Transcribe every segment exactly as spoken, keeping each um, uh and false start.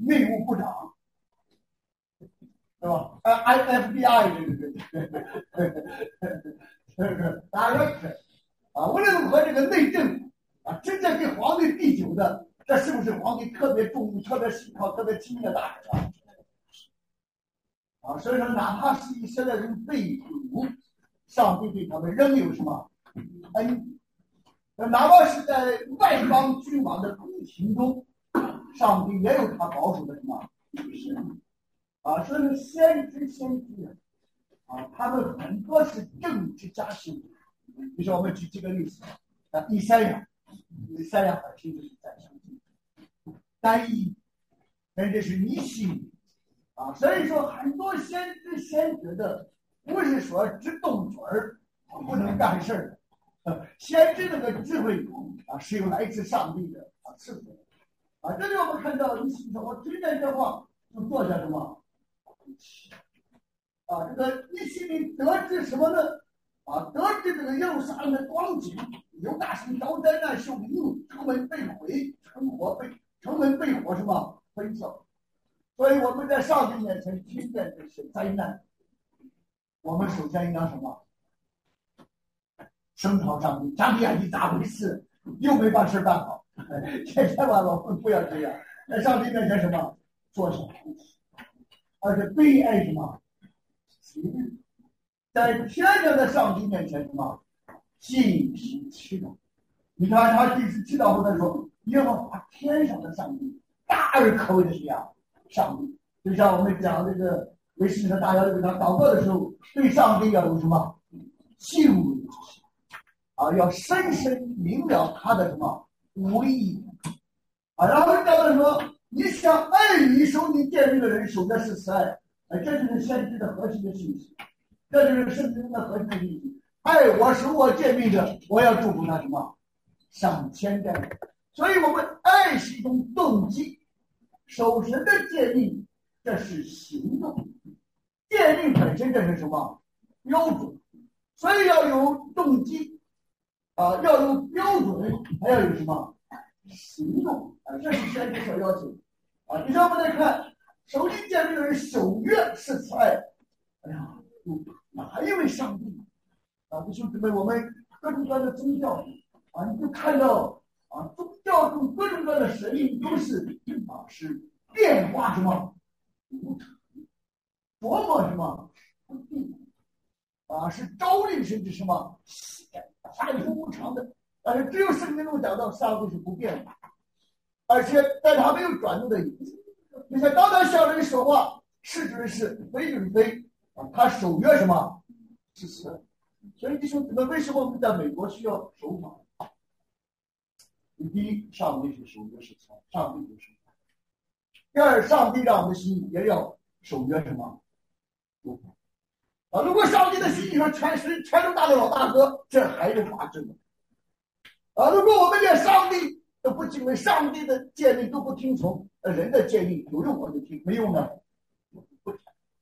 内务部长，是吧？呃 ，F B I 这个这个 director 啊，无论如何，这个内政府啊，真正给皇帝递酒的，这是不是皇帝特别重视、特别喜好、特别亲密的大臣啊？啊，所以说，哪怕是以色列人被掳，上帝对他们仍有什么恩？哪怕是在外邦君王的宫廷中，上帝也有他保守的什么事啊？所以说，先知先知啊，他们很多是政治家性的。比如说，我们举几个例子啊，以赛亚，以赛亚本身就是在上帝，单一，甚至是逆性啊。所以说，很多先知先觉的不是说只动嘴儿不能干事儿。先知这个智慧啊，是有来自上帝的啊赐福啊。这里我们看到，你说我推荐这话就做些什么啊？这个一心里得知什么呢？啊，得知这个耶路撒冷的光景，犹大城遭灾难受凌辱，城门被毁，城火被城门被火什么焚烧。所以我们在上帝面前听见这些灾难，我们首先应当什么？声讨上帝，上帝啊，你咋回事？又没把事办好，千千万万不要这样，在上帝面前什么做小菩提，而且悲哀什么？在天上的上帝面前什么？尽心祈祷。你看他第十祈祷后面说，耶和华天上的上帝，大而可畏的是呀，上帝。就像我们讲这个为使者大家对他祷告的时候，对上帝要有什么敬畏之心。啊，要深深明了他的什么无意啊，然后讲到说，你想爱你受你诫命的人，守的是慈爱，啊，这就是先知的核心的信息，这就是圣经的核心的信息。爱我守我诫命的，我要祝福他什么上千代。所以我们爱是一种动机，守神的诫命这是行动，诫命本身这是什么标准，所以要有动机。啊，要有标准，还要有什么行动啊？这是先知所要求啊。你像我们来看，守信诫命的人守约是慈爱。哎呀，哪一位上帝啊？弟兄姊妹，我们各种各样的宗教啊，你就看到啊，宗教中各种各样的神灵都是啊，是变化什么无常，琢磨什么不定啊，是朝令甚至什么反复无常的，但是只有圣经中讲到上帝是不变的，而且在他没有转动的影子。你看，当他向人说话，是就是是，非就是非啊，他守约什么？是慈爱。所以弟兄姊妹，为什么我们在美国需要守法？第一，上帝是守约是慈爱，上帝就是守法。第二，上帝让我们的心也要守约什么？守法。啊！如果上帝的心意说全是全都大的老大哥，这还是法治吗？啊！如果我们连上帝都不敬畏，上帝的诫命都不听从，人的诫命有用我就听，没用的不听。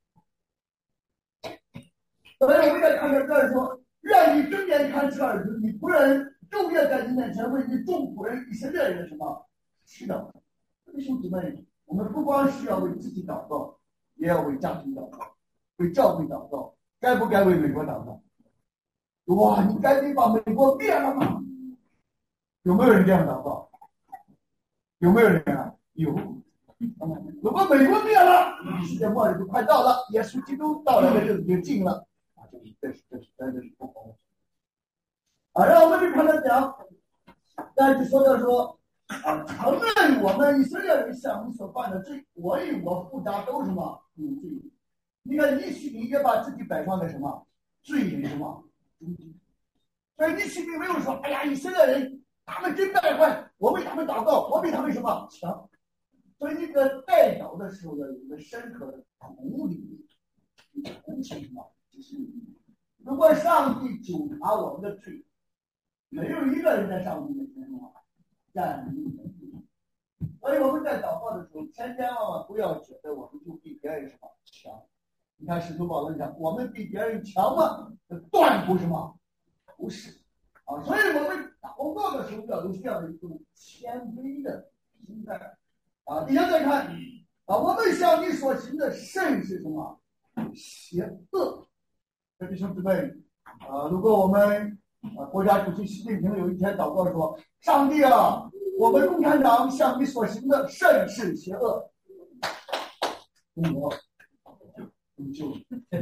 所以我们再看看这儿说，愿你睁眼看这儿子，你仆人昼夜在你面前为你众仆人以色列人什么祈祷。弟兄姊妹，我们不光是要为自己祷告，也要为家庭祷告，为教会祷告。该不该为美国祷告？哇，你赶紧把美国灭了吗？有没有人这样祷告？有没有人啊？有。如果美国灭了，世界末日就快到了，耶稣基督到来的日子就近了啊！这是这是这是真的是不公啊！让我们去看他讲，但是说到说啊，承认我们以色列人向你所犯的罪，我与我父家都什么有罪。你看，你心里也把自己摆放在什么罪人什么中间，所以你心里没有说，哎呀，以色列人他们真败坏，我为他们祷告，我比他们什么强。所以你在代祷的时候要有一个深刻的同理，同情什么？就是如果上帝纠察我们的罪，没有一个人在上帝面前什么站立的。所以我们在祷告的时候，千千万万不要觉得我们就比别人什么强。你看使徒保罗讲，我们比别人强吗？断不是吗？不是啊。所以我们祷告的时候要有这样的一种谦卑的心态啊。底下再看啊，我们向你所行的甚是什么？邪恶。弟兄姊妹，啊，如果我们啊国家主席习近平有一天祷告说：“上帝啊，我们共产党向你所行的甚是邪恶。”中国就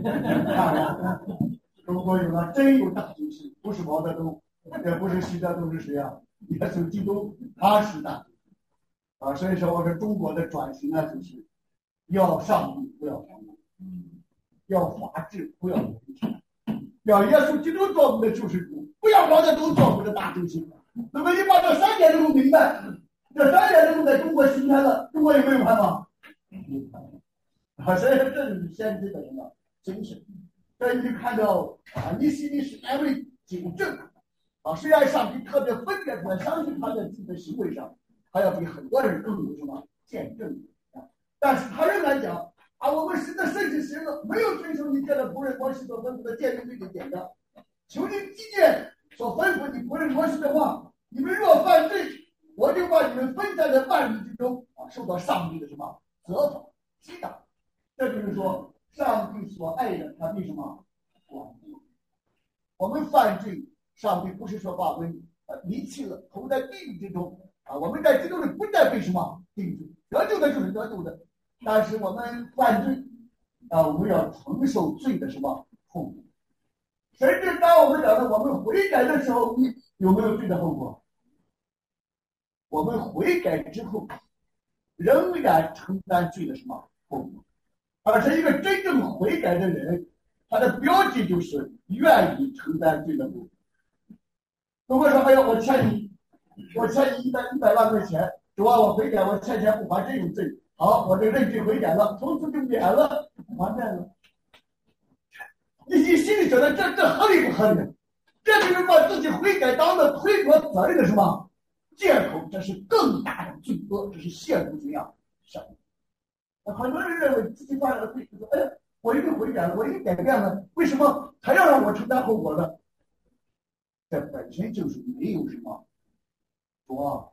中国有了真有大救星，不是毛泽东，也不是习德东，是谁啊？耶稣基督，他是大救星啊！所以说，我说中国的转型啊，就是要上帝，不要上帝，要法治，不要人权，要耶稣基督做我们的救世主，不要毛泽东做我们的大救星。那么你把这三点都明白，这三点都在中国形成了，中国有没有盼望？啊，所以这就是先知的什么精神。所以你就看到啊，你心里是安慰纠正啊，虽然上帝特别分别出来，相信他在自己的行为上，他要比很多人更有什么见证啊，但是他仍然讲啊，我们实在甚至行了，没有遵守你这个仆人摩西所吩咐的诫命的典章，求你纪念所吩咐你仆人摩西的话，你们若犯罪，我就把你们分散在万民之中啊，受到上帝的什么责罚击打。这就是说，上帝所爱的，他为什么管住？我们犯罪，上帝不是说把我们呃离弃了，投在地狱之中啊。我们在基督里不再被什么定罪，得救的就是得救的，但是我们犯罪啊，我们要承受罪的什么后果。甚至当我们讲的我们悔改的时候，有没有罪的后果？我们悔改之后，仍然承担罪的什么后果？而是一个真正悔改的人，他的标记就是愿意承担罪的后果。如果说哎呀，我欠你，我欠你一百一百万块钱，主啊，我悔改，我欠钱不还，这种罪，好，我就认罪悔改了，从此就免了还债了。你你心里觉得这这合理不合理？这就是把自己悔改当了推脱责任的什么借口，这是更大的罪恶，这是亵渎怎样上帝。很多人认为自己犯了罪，就说：“哎，我已经悔改了，我已经改变了，为什么还要让我承担后果呢？”这本身就是没有什么说，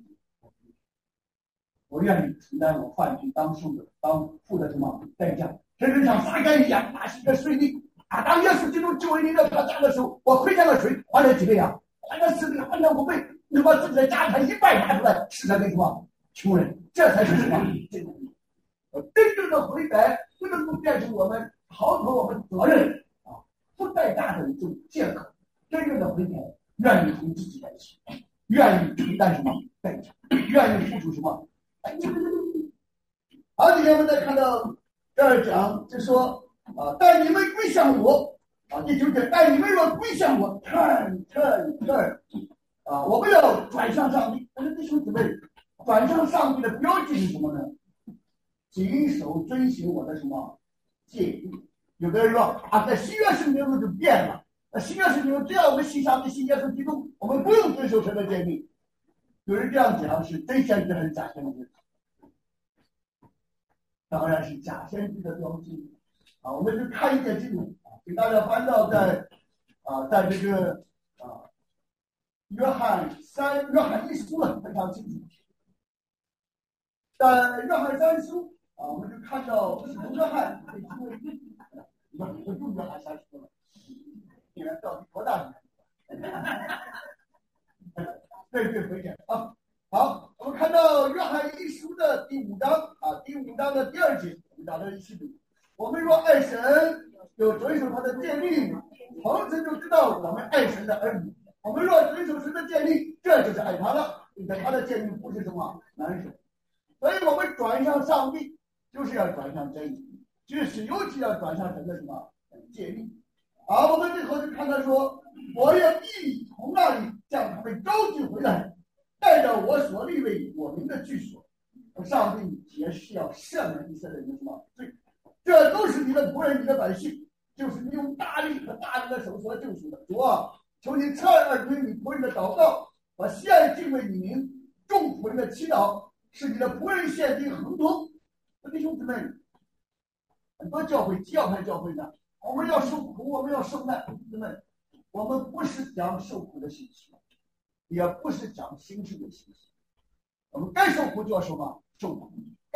我愿意承担我犯罪当受的、当付的什么代价，甚至像撒该一样，那是一个税吏啊！当耶稣基督救人的他家的时候，我亏欠了谁？还了几倍啊？还了四倍，还了五倍，你把自己的家产一半拿出来，施舍给什么穷人？这才是什么？这个。真正的悔改不能够变成我们逃脱我们责任啊不代价的一种借口。真正的悔改，愿意同自己在一起，愿意承担什么代价，愿意付出什么代价。好，今天我们再看到这儿讲，就说啊，但你们归向我啊，第九节，但你们若归向我，看看看啊，我们要转向上帝。我的弟兄姊妹，转向上帝的标记是什么呢？谨守遵行我的什么诫命？有的人说啊，在新约圣经中就变了。那新约圣经中，只要我们信上帝、信耶稣基督，我们不用遵守神的诫命。有人这样讲，是真先知还是假先知？当然是假先知的标记啊！我们就看一点经文啊，给大家翻到在啊，在这个啊约翰三约翰一书了，非常清楚。在约翰三书。啊，我们就看到使徒约翰被称为你们我用约翰三书了，你们到底多大年纪？对对，回见啊。好，我们看到约翰一书的第五章啊，第五章的第二节，我们打到一起读。我们若爱神，就遵守他的诫命，从此就知道我们爱神的儿女。我们若遵守神的诫命，这就是爱他了，因为他的诫命不是什么难守。所以我们转向上帝。就是要转向真理，就是尤其要转向神的什么诫命。好，我们最后就看他说：“我也必从那里将他们召集回来，带着我所立为我们的居所。上帝也是要赦免以色列人的什么罪，这都是你的仆人，你的百姓，就是你用大力和大能的手所救赎的。主啊，求你侧耳听你仆人的祷告，把献敬畏你名众仆人的祈祷，使你的仆人献祭亨通。”弟兄姊妹，很多教会教派教会呢，我们要受苦，我们要受难。弟兄们，我们不是讲受苦的信息，也不是讲形式的信息。我们该受苦就要什么受苦，该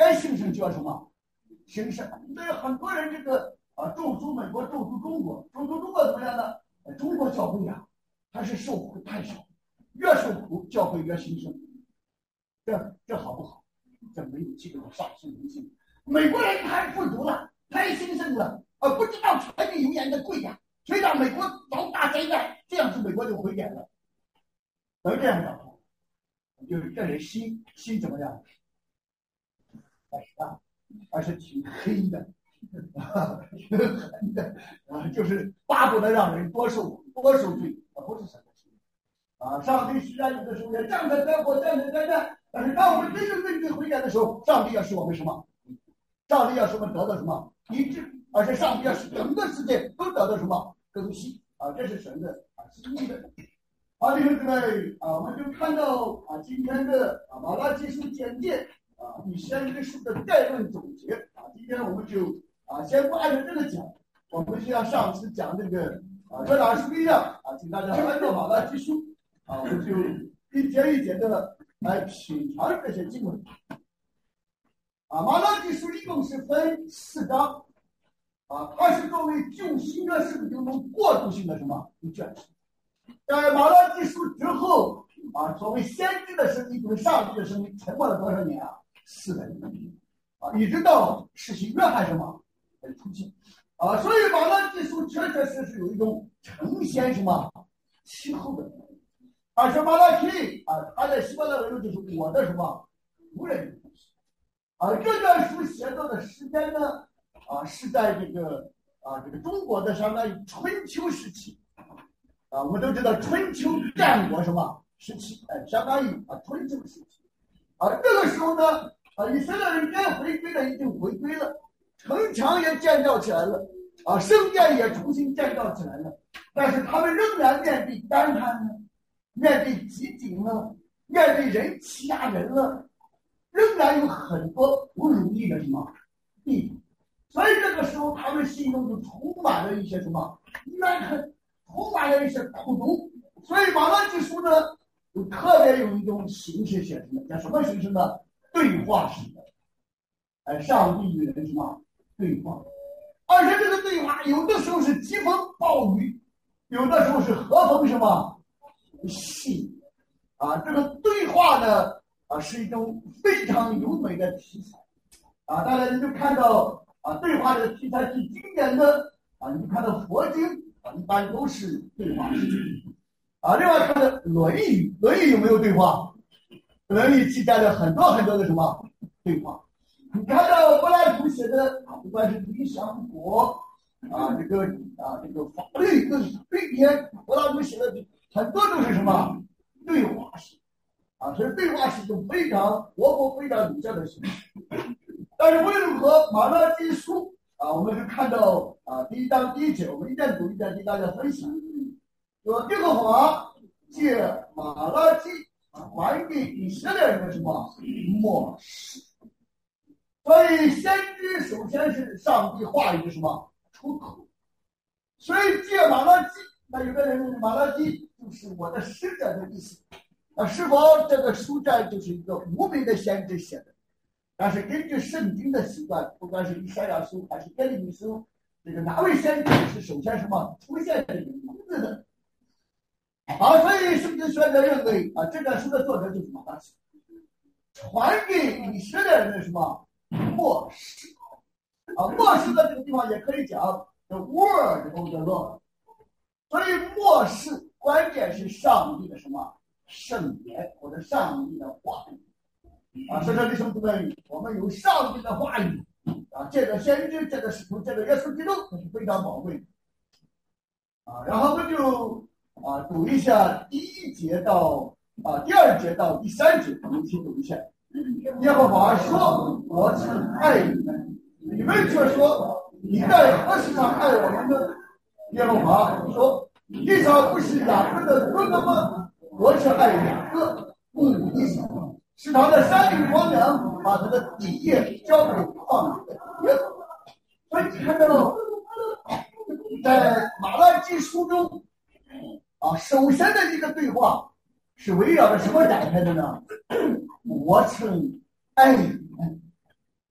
该兴盛就要什么兴盛。所以很多人这个啊，咒诅美国，咒诅中国，咒诅中国怎么样呢？中国教会啊，它是受苦太少，越受苦教会越兴盛，这这好不好？这没有这个上升人性。美国人太富足了，太兴盛了，啊，不知道柴米油盐的贵呀，所以让美国遭大灾难，这样子美国就毁灭了。能这样搞，就是这人心心怎么样？但是啊，而是挺黑的，挺狠的啊，就是巴不得让人多受多受罪，啊，不是什么事啊。上帝虽然有的时候也战战战火，战战战战，但是当我们真正面对悔改的时候，上帝要使我们什么？上帝要使我们得到什么一致，而是上帝要使整个世界都得到什么更新啊？这是神的啊旨意的。好，弟兄姊妹啊，我们就看到啊今天的啊马拉基书简介啊，以先知书的概论总结啊。今天我们就啊先不按照这个讲，我们就像上次讲这个啊约拿书一样啊，请大家按照马拉基书啊，我们就一节一节的来品尝这些经文。啊，马拉基书一共是分四章，啊，它是作为旧新约圣经中过渡性的什么一卷书。在马拉基书之后，啊，所谓先知的声音，就是上帝的声音，沉默了多少年啊？四百年，啊，一直到世袭约翰什么的出现，啊，所以马拉基书确确实实有一种承先什么其后的，而且马拉基啊，他在希伯来文中就是我的什么仆人。啊，这段书写作的时间呢，啊，是在这个啊这个中国的相当于春秋时期，啊，我们都知道春秋战国什么时期，哎，相当于啊春秋时期，啊，这个时候呢，啊，以色列人该回归的已经回归了，城墙也建造起来了，啊，圣殿也重新建造起来了，但是他们仍然面对干旱呢，面对饥馑了，面对人欺压人了。仍然有很多不如意的什么地方，所以这个时候他们心中就充满了一些什么怨恨，充满了一些苦毒。所以马拉基书呢，就特别有一种形式写成的，叫什么形式呢？对话式的，哎，上帝与人什么对话，而且这个对话有的时候是疾风暴雨，有的时候是和风什么细啊，这个对话呢。啊，是一种非常优美的题材，啊，当然你就看到啊，对话的题材最经典的啊，你就看到佛经啊，一般都是对话式，啊，另外看到《论语》，《论语》有没有对话？《论语》记载了很多很多的什么对话？你看到柏拉图写的啊，不管是《理想国》啊，这个啊，这个法律论对编，柏拉图写的很多都是什么对话式。啊，所以对话是一种非常活泼、非常有效的形式。但是无论如何，马拉基书啊，我们就看到啊，第一章第一节，我们一边读一边跟大家分享。说耶和华借马拉基还给以色列人的什么默示？所以先知首先是上帝话语的什么出口。所以借马拉基，那有的人认为马拉基就是我的使者的意思。啊，是否这个书斋就是一个无名的先知写的？但是根据圣经的习惯，不管是以赛亚书还是耶利米书，这个哪位先知是首先什么出现这个名字的？好，所以圣经学者认为啊，这本书的作者就是马拉基，传给以色列人的什么默示啊？默示的这个地方也可以讲 the word of the Lord， 所以默示关键是上帝的什么？圣言或者上帝的话语啊，所以说弟兄姊妹，我们有上帝的话语啊，这个先知，这个使徒，这个耶稣基督，这是非常宝贵的啊。然后我们就啊读一下第一节到啊第二节到第三节，我们一起读一下。耶和华说：“我曾爱你们，你们却说你在何时上爱我们呢？”耶和华说：“以扫不是雅各的哥哥吗？我是爱雅各，不以扫，使他的山顶荒凉，把他的底业交给旷野的耶和华。”所以你看到，在马拉基书中，啊，首先的一个对话是围绕着什么展开的呢？我曾爱你们，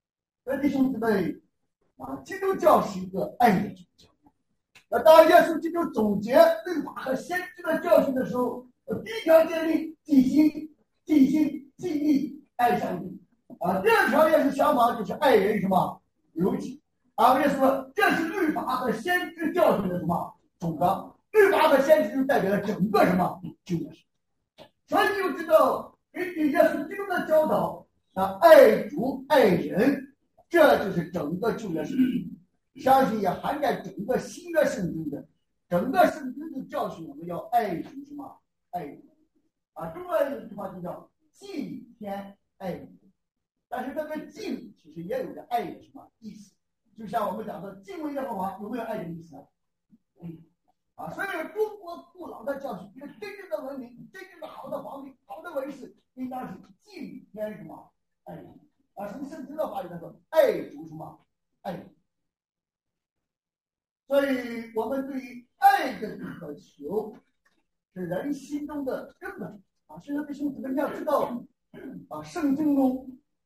弟兄姊妹啊，基督教是一个爱的宗教。那当耶稣基督总结律法和先知的教训的时候，第一条建立尽心、尽心、尽力爱上帝啊。第二条也是相反，就是爱人什么如己啊。耶稣说，这是律法和先知教训的什么总纲？律法和先知就代表了整个什么旧约圣经。所以你就知道，根据耶稣基督的教导啊，爱主爱人，这就是整个旧约圣经。相信也涵盖整个新约圣经的整个圣经的教训，我们要爱主什么？爱人啊！中国有一句话就叫敬天爱人，但是这个敬其实也有着爱的什么意思？就像我们讲的敬畏耶和华，有没有爱的意思啊？嗯啊，所以中国古老的教训，一个真正的文明，真正的好的皇帝，好的文士，应当是敬天什么爱人啊？从圣经的话里来说，爱主什么爱人。所以我们对于爱的渴求是人心中的根本啊！所以弟兄姊妹要知道啊，圣经中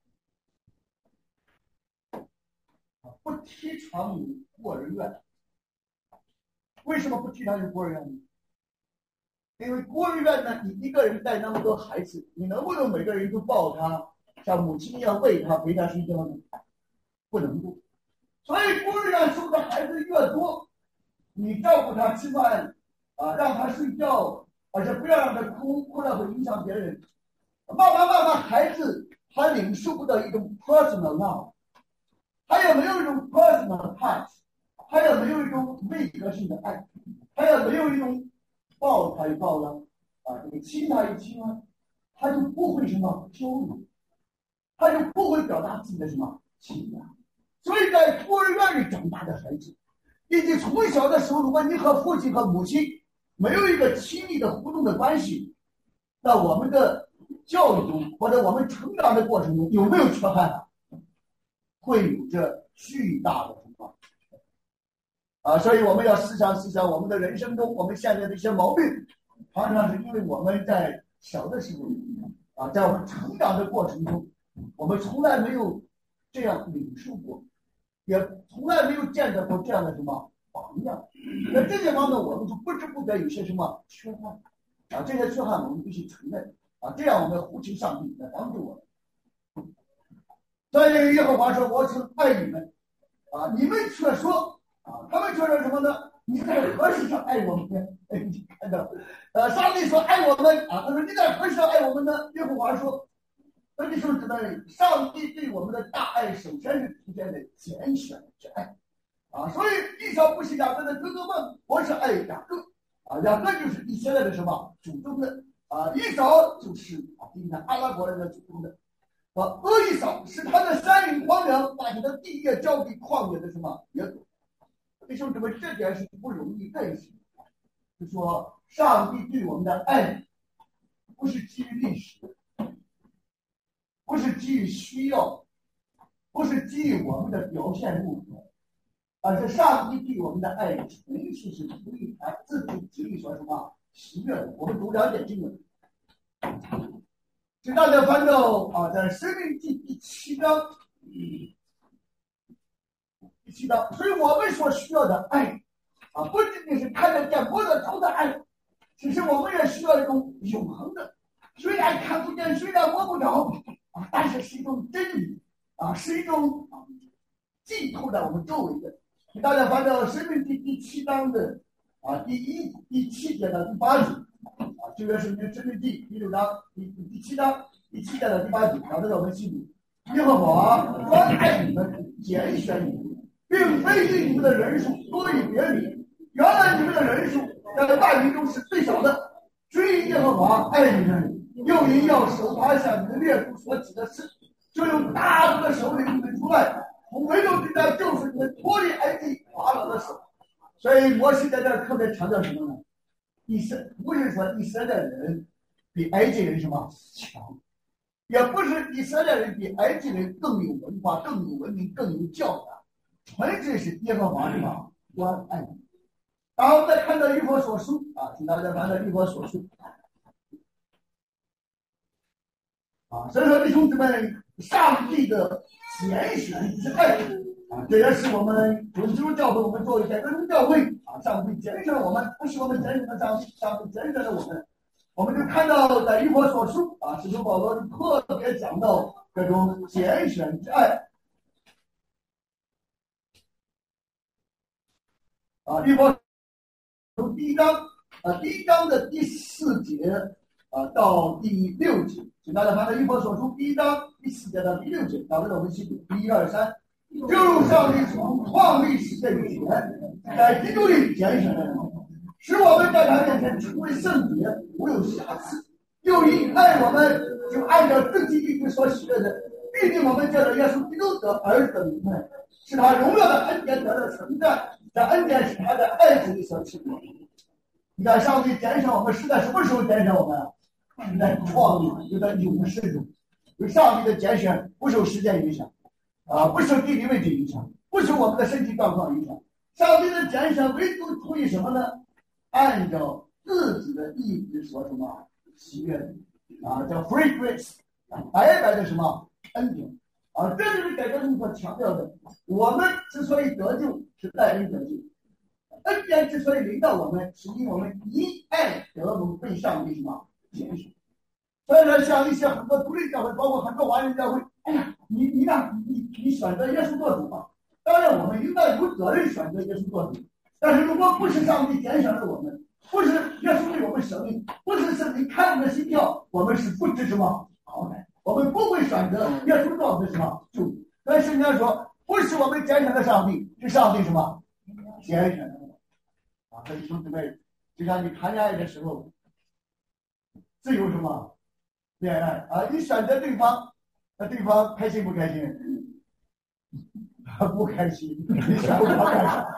啊不提倡有孤儿院。为什么不提倡有孤儿院呢？因为孤儿院呢，你一个人带那么多孩子，你能不能每个人都抱他，像母亲一样喂他、陪他睡觉呢？不能够。所以孤儿院收的孩子越多，你照顾他吃饭啊，让他睡觉，而且不要让他哭，哭了会影响别人。慢慢慢慢，孩子他领受不到一种 personal love， 他也没有一种 personal touch， 他也没有一种味觉性的爱，他也没有一种抱他一抱了啊，这个亲他一亲啊，他就不会什么交流，他就不会表达自己的什么情感。所以在孤儿院里长大的孩子，以及从小的时候，如果你和父亲和母亲没有一个亲密的互动的关系，那我们的教育中或者我们成长的过程中有没有缺憾啊？会有着巨大的什么啊？所以我们要思想思想我们的人生中，我们现在的一些毛病，常常是因为我们在小的时候啊，在我们成长的过程中，我们从来没有这样领受过。也从来没有见到过这样的什么榜样，那这些方面我们就不知不觉有些什么缺憾啊，这些缺憾我们必须承认啊，这样我们呼求上帝来帮助我们。所以耶和华说：“我曾爱你们啊，你们却说啊，他们却说什么呢？你在何时上爱我们呢？”哎，你看到，呃，上帝说爱我们啊，他说你在何时上爱我们呢？耶和华说。那弟兄姊妹，上帝对我们的大爱，首先是体现在拣选之爱啊。所以以扫不是雅各的哥哥们，我是爱雅各啊，雅各就是以色列的什么祖宗的啊，以扫就是啊，你看阿拉伯人的祖宗的啊，俄以扫是他的山林荒凉，把他的地业交给旷野的什么野狗。弟兄姊妹，这点是不容易认识的，就说上帝对我们的爱不是基于历史。不是基于需要，不是基于我们的表现目标，而是上帝对我们的爱纯粹是出于他自己旨意所什么喜悦的。我们读两点经文，请大家翻到啊，在申命记第七章，第七章。所以我们所需要的爱啊，不仅仅是看得见摸得着的爱，其实我们也需要一种永恒的，虽然看不见，虽然摸不着。啊，但是是一种真理啊，是一种啊浸透在我们周围的。请大家翻到《申命记》第七章的啊第一第七节的第八节啊，这个是《申命记》第六章第第七章第七节的第八节，讲的是我们心里。耶和华专爱你们，拣选你们，并非以你们的人数多于别人。原来你们的人数在万民中是最少的，所以耶和华爱你们。又因要守他向你的列祖所起的事，就用大能的手领你们出来，从为奴之家救赎你们脱离埃及法老的手。所以摩西在这儿特别强调什么呢？以色不是说以色列人比埃及人什么强，也不是以色列人比埃及人更有文化、更有文明、更有教养，纯粹是耶和华什么关爱你。然后再看到以弗所书啊，请大家看到以弗所书。啊，所以说弟兄姊妹，上帝的拣选之爱啊，这也是我们主基督教会我们做一些恩教会啊，上帝拣选了我们，不是我们拣选的上帝，上帝拣选了我们。我们就看到在以弗所书啊，使徒保罗特别讲到这种拣选之爱啊，以弗从第一章啊，第一章的第四节啊到第六节，请大家看到以弗所书第一章第四节到第六节，导致我们一起读一二三。就如上帝从创立世界以前，在基督里拣选了人，使我们在他面前成为圣洁，无有瑕疵。又因爱我们，就按照自己意志所许的，必定我们借着耶稣基督得儿子的名分，是他荣耀的恩典得到称赞。这恩典是他的爱子里所赐的。你看，上帝拣选我们是在什么时候拣选我们啊？是在创立，就在永世中。就上帝的拣选不受时间影响，啊，不受地理位置影响，不受我们的身体状况影响。上帝的拣选唯独出于什么呢？按照自己的意志所什么喜悦的啊，叫 free grace 啊，白白的什么恩典啊，这就是改革中所强调的。我们之所以得救，是带恩得救；恩典之所以临到我们，是因为我们因爱得蒙被上帝什么拣选。所以说，像一些很多独立教会，包括很多华人教会，哎呀，你你让你你选择耶稣做主吧。当然，我们应该有责任选择耶稣做主。但是如果不是上帝拣选了我们，不是耶稣为我们生命，不是圣灵开我们的心跳，我们是不知什么好的，我们不会选择耶稣做的什么主。但是圣经说，不是我们拣选的上帝，是上帝什么拣选的啊？所以兄弟们，就像你谈恋爱的时候，自由什么恋爱啊？你选择对方，那对方开心不开心？不开心，你选不了干啥？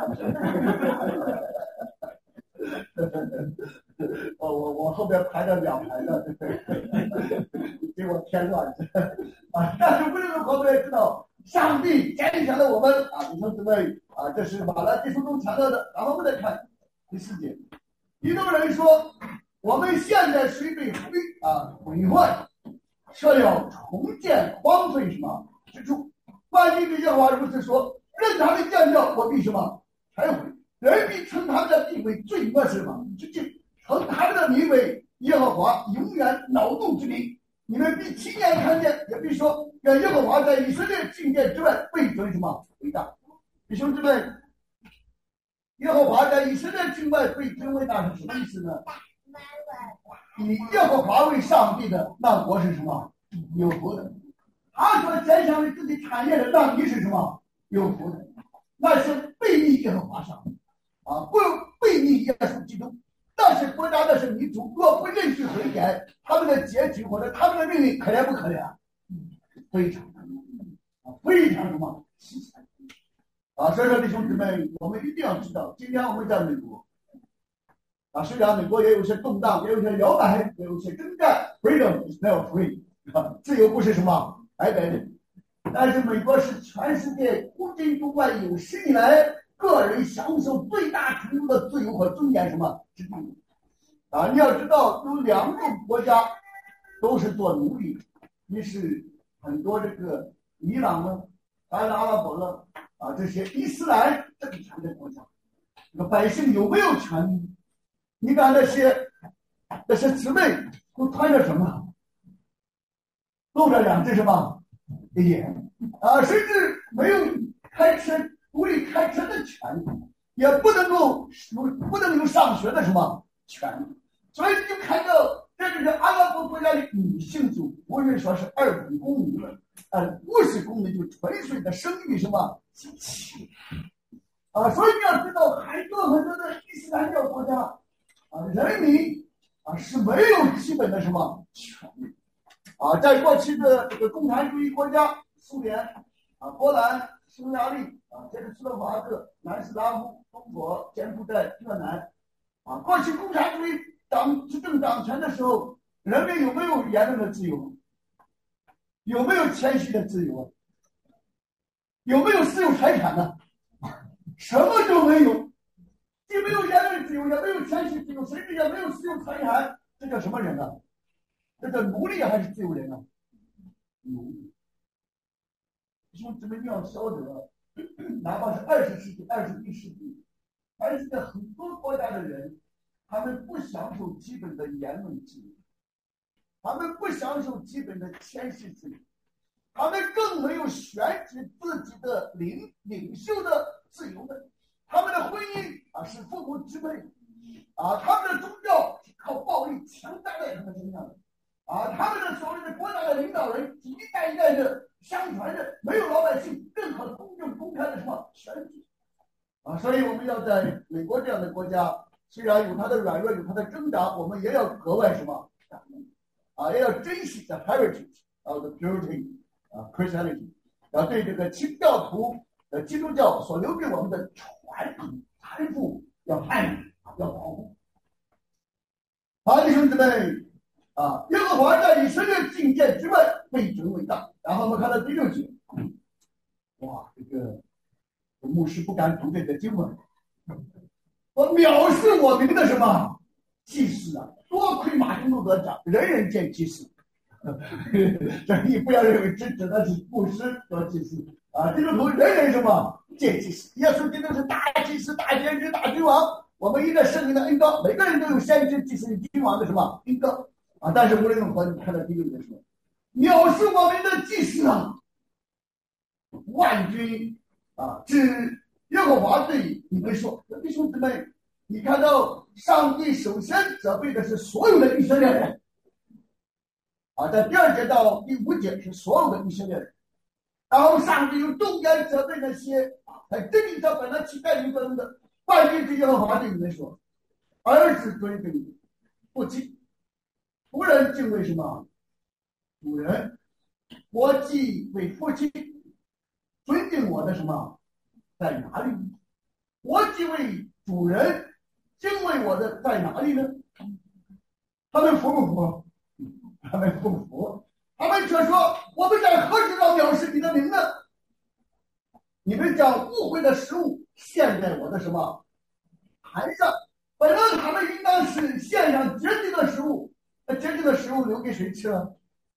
我我我后边排了两排的，给我添乱啊！但是无论如何，我们也知道，上帝拣选了我们啊！弟兄姊妹啊，这是马拉基书中强调的。然后我们再看第四节，许多人说，我们现在虽被毁啊毁坏，却要重建荒废什么之处。万军的耶和华如此说：任他的建造，我必什么拆毁；人必称他的地为罪恶什么之境，称他的名为耶和华永远恼怒之名。你们必亲眼看见，也必说，愿耶和华在以色列境界之外为准什么伟大。弟兄姊妹，耶和华在以色列境外被尊为大是什么意思呢？以耶和华为上帝的那国是什么？有福的。他所拣选为自己产业的那你是什么？有福的。那是背逆耶和华上帝啊，不背逆耶稣基督。那是国家，那是民族，若不认识悔改，他们的结局或者他们的命运可怜不可怜啊？非常啊，非常什么凄惨啊！所以说，弟兄姊妹，我们一定要知道，今天我们在美国啊，虽然美国也有些动荡，也有些摇摆，也有些征战 ，freedom is not free 啊，自由不是什么白白的。但是美国是全世界古今中外有史以来个人享受最大程度的自由和尊严什么之地啊！你要知道，有两个国家都是做奴隶，一是很多这个伊朗呢、阿拉伯了啊这些伊斯兰政权的国家，这个百姓有没有权利？你看那些那些姊妹都穿着什么？露着两只什么？眼啊，甚至没有开车独立开车的权利，也不能够不能有上学的什么权利。所以你就看到，这就是阿拉伯国家的女性就无论说是二等公民了，呃，五十公民就纯粹的生育什么机器啊。所以你要知道，很多很多的伊斯兰教国家啊，人民啊是没有基本的什么权利。啊，在过去的这个共产主义国家，苏联啊、波兰、匈牙利啊，这个斯洛伐克、南斯拉夫、中国、柬埔寨、越南啊，过去共产主义党执政掌权的时候，人们有没有言论的自由？有没有谦虚的自由？有没有私有财产呢？什么都没有，既没有言论自由，也没有谦虚自由，甚至也没有私有财产，这叫什么人呢？这叫奴隶还是自由人呢？奴隶。 兄姊妹，你要晓得，哪怕是二十世纪、二十一世纪，而且在很多国家的人，他们不享受基本的言论自由，他们不享受基本的谦虚自由，他们更没有选举自己的领领袖的自由的。他们的婚姻啊是父母支配啊，他们的宗教是靠暴力强加在他们身上的啊，他们的所谓的国家的领导人一代一代的相传着，没有老百姓任何公正公开的什么选举啊，所以我们要在美国这样的国家，虽然有它的软弱，有它的挣扎，我们也要格外什么啊，也要珍惜 the heritage of the Puritan 啊 Christianity， 要对这个清教徒的基督教所留给我们的传统财富要爱护，要保护。好，弟兄姊妹啊，耶和华在以色列境界之外被尊为大。然后我们看到第六节，哇，这个牧师不敢读这个经文，我藐视我们的什么祭司啊，多亏马丁路德讲，人人见祭司。这你不要认为只指的是牧师做祭司啊，这个图人人什么见祭司。耶稣基督是大祭司、大先知、大君王。我们因着圣灵的恩膏，每个人都有先知、祭司、君王的什么恩膏啊。但是无论如何，你看到第六节说，藐视我们的祭司啊，万军啊之耶和华对你们说，弟兄姊妹，你看到上帝首先责备的是所有的以色列人啊，在第二节到第五节是所有的以色列人，然后上帝又重点责备那些在真理上本来期待你们的万军之耶和华对你们说，儿子尊敬你，不敬仆人敬畏什么主人，我既为父亲尊敬我的什么在哪里？我既为主人敬畏我的在哪里呢？他们服不服？他们不服，他们却说我们在何时要藐视你的名呢？你们将误会的食物献在我的什么坛上？本来他们应当是献上洁净的食物，那洁净的食物留给谁吃了？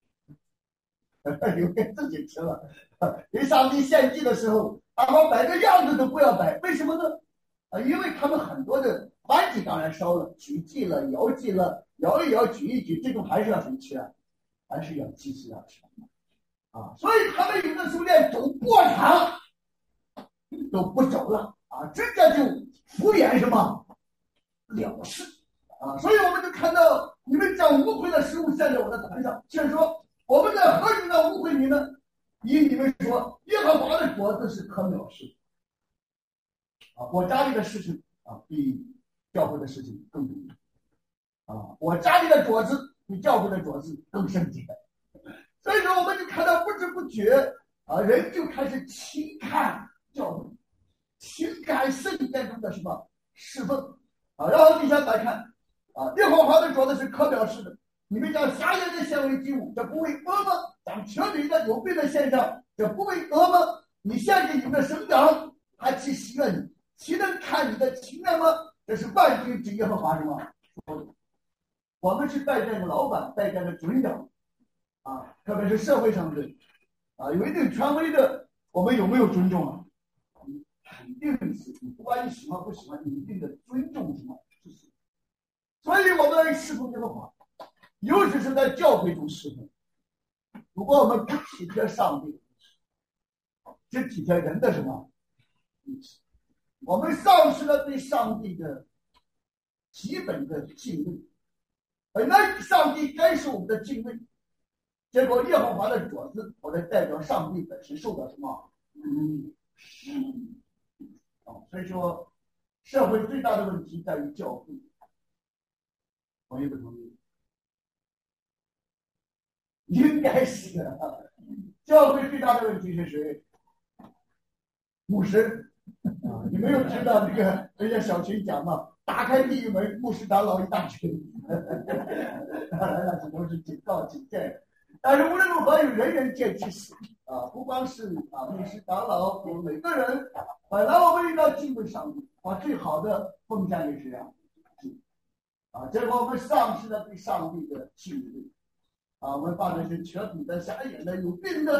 留给自己吃了。给上帝献祭的时候，哪怕摆个样子都不要摆，为什么呢？啊，因为他们很多的燔祭当然烧了，举祭了，摇祭了，摇一摇，举一举，这种还是要谁吃啊？还是要祭司要吃啊。所以他们有的时候连走过场都不走了啊，直接就敷衍什么了事啊。所以我们就看到你们将污秽的食物献在我的坛上，却说我们在何时让污秽你呢？以你们说耶和华的果子是可藐视啊，我家里的事情啊比教会的事情更重要啊，我家里的果子比教会的果子更圣洁。所以说我们就看到不知不觉啊，人就开始轻看教会，轻看圣殿中的什么侍奉啊。然后底下来看啊，耶和华的果子是可藐视的，你们将瞎眼的献为祭物，这不为恶吗？将瘸腿的有病的献上，这不为恶吗？你献给你们的省长，还岂喜悦你？岂能看你的情愿吗？这是万军之耶和华什么说的？我们是拜占的老板，拜占的尊长啊，特别是社会上的啊，有一定权威的，我们有没有尊重啊？肯定是，你不管你喜欢不喜欢，你一定的尊重什么事实。所以我们侍奉耶和华，尤其是在教会中侍奉。如果我们不体贴上帝，只体贴人的什么意思，我们丧失了对上帝的基本的敬畏。本来上帝该是我们的敬畏，结果耶和华的果子，我在代表上帝本身受到什么？嗯，啊，所以说社会最大的问题在于教会。同意不同意？应该是的。教会最大的问题是谁？牧师啊！你没有知道这个人家小群讲嘛？打开地狱门，牧师长老一大群，当然了，这都是警告警戒。但是无论如何，有人人见其死啊！不光是啊牧师长老，有每个人，本来我们应该敬畏上帝，把最好的奉献给谁啊？啊！结果我们丧失了对上帝的敬畏。啊，我们把那些瘸腿的、瞎眼的、有病的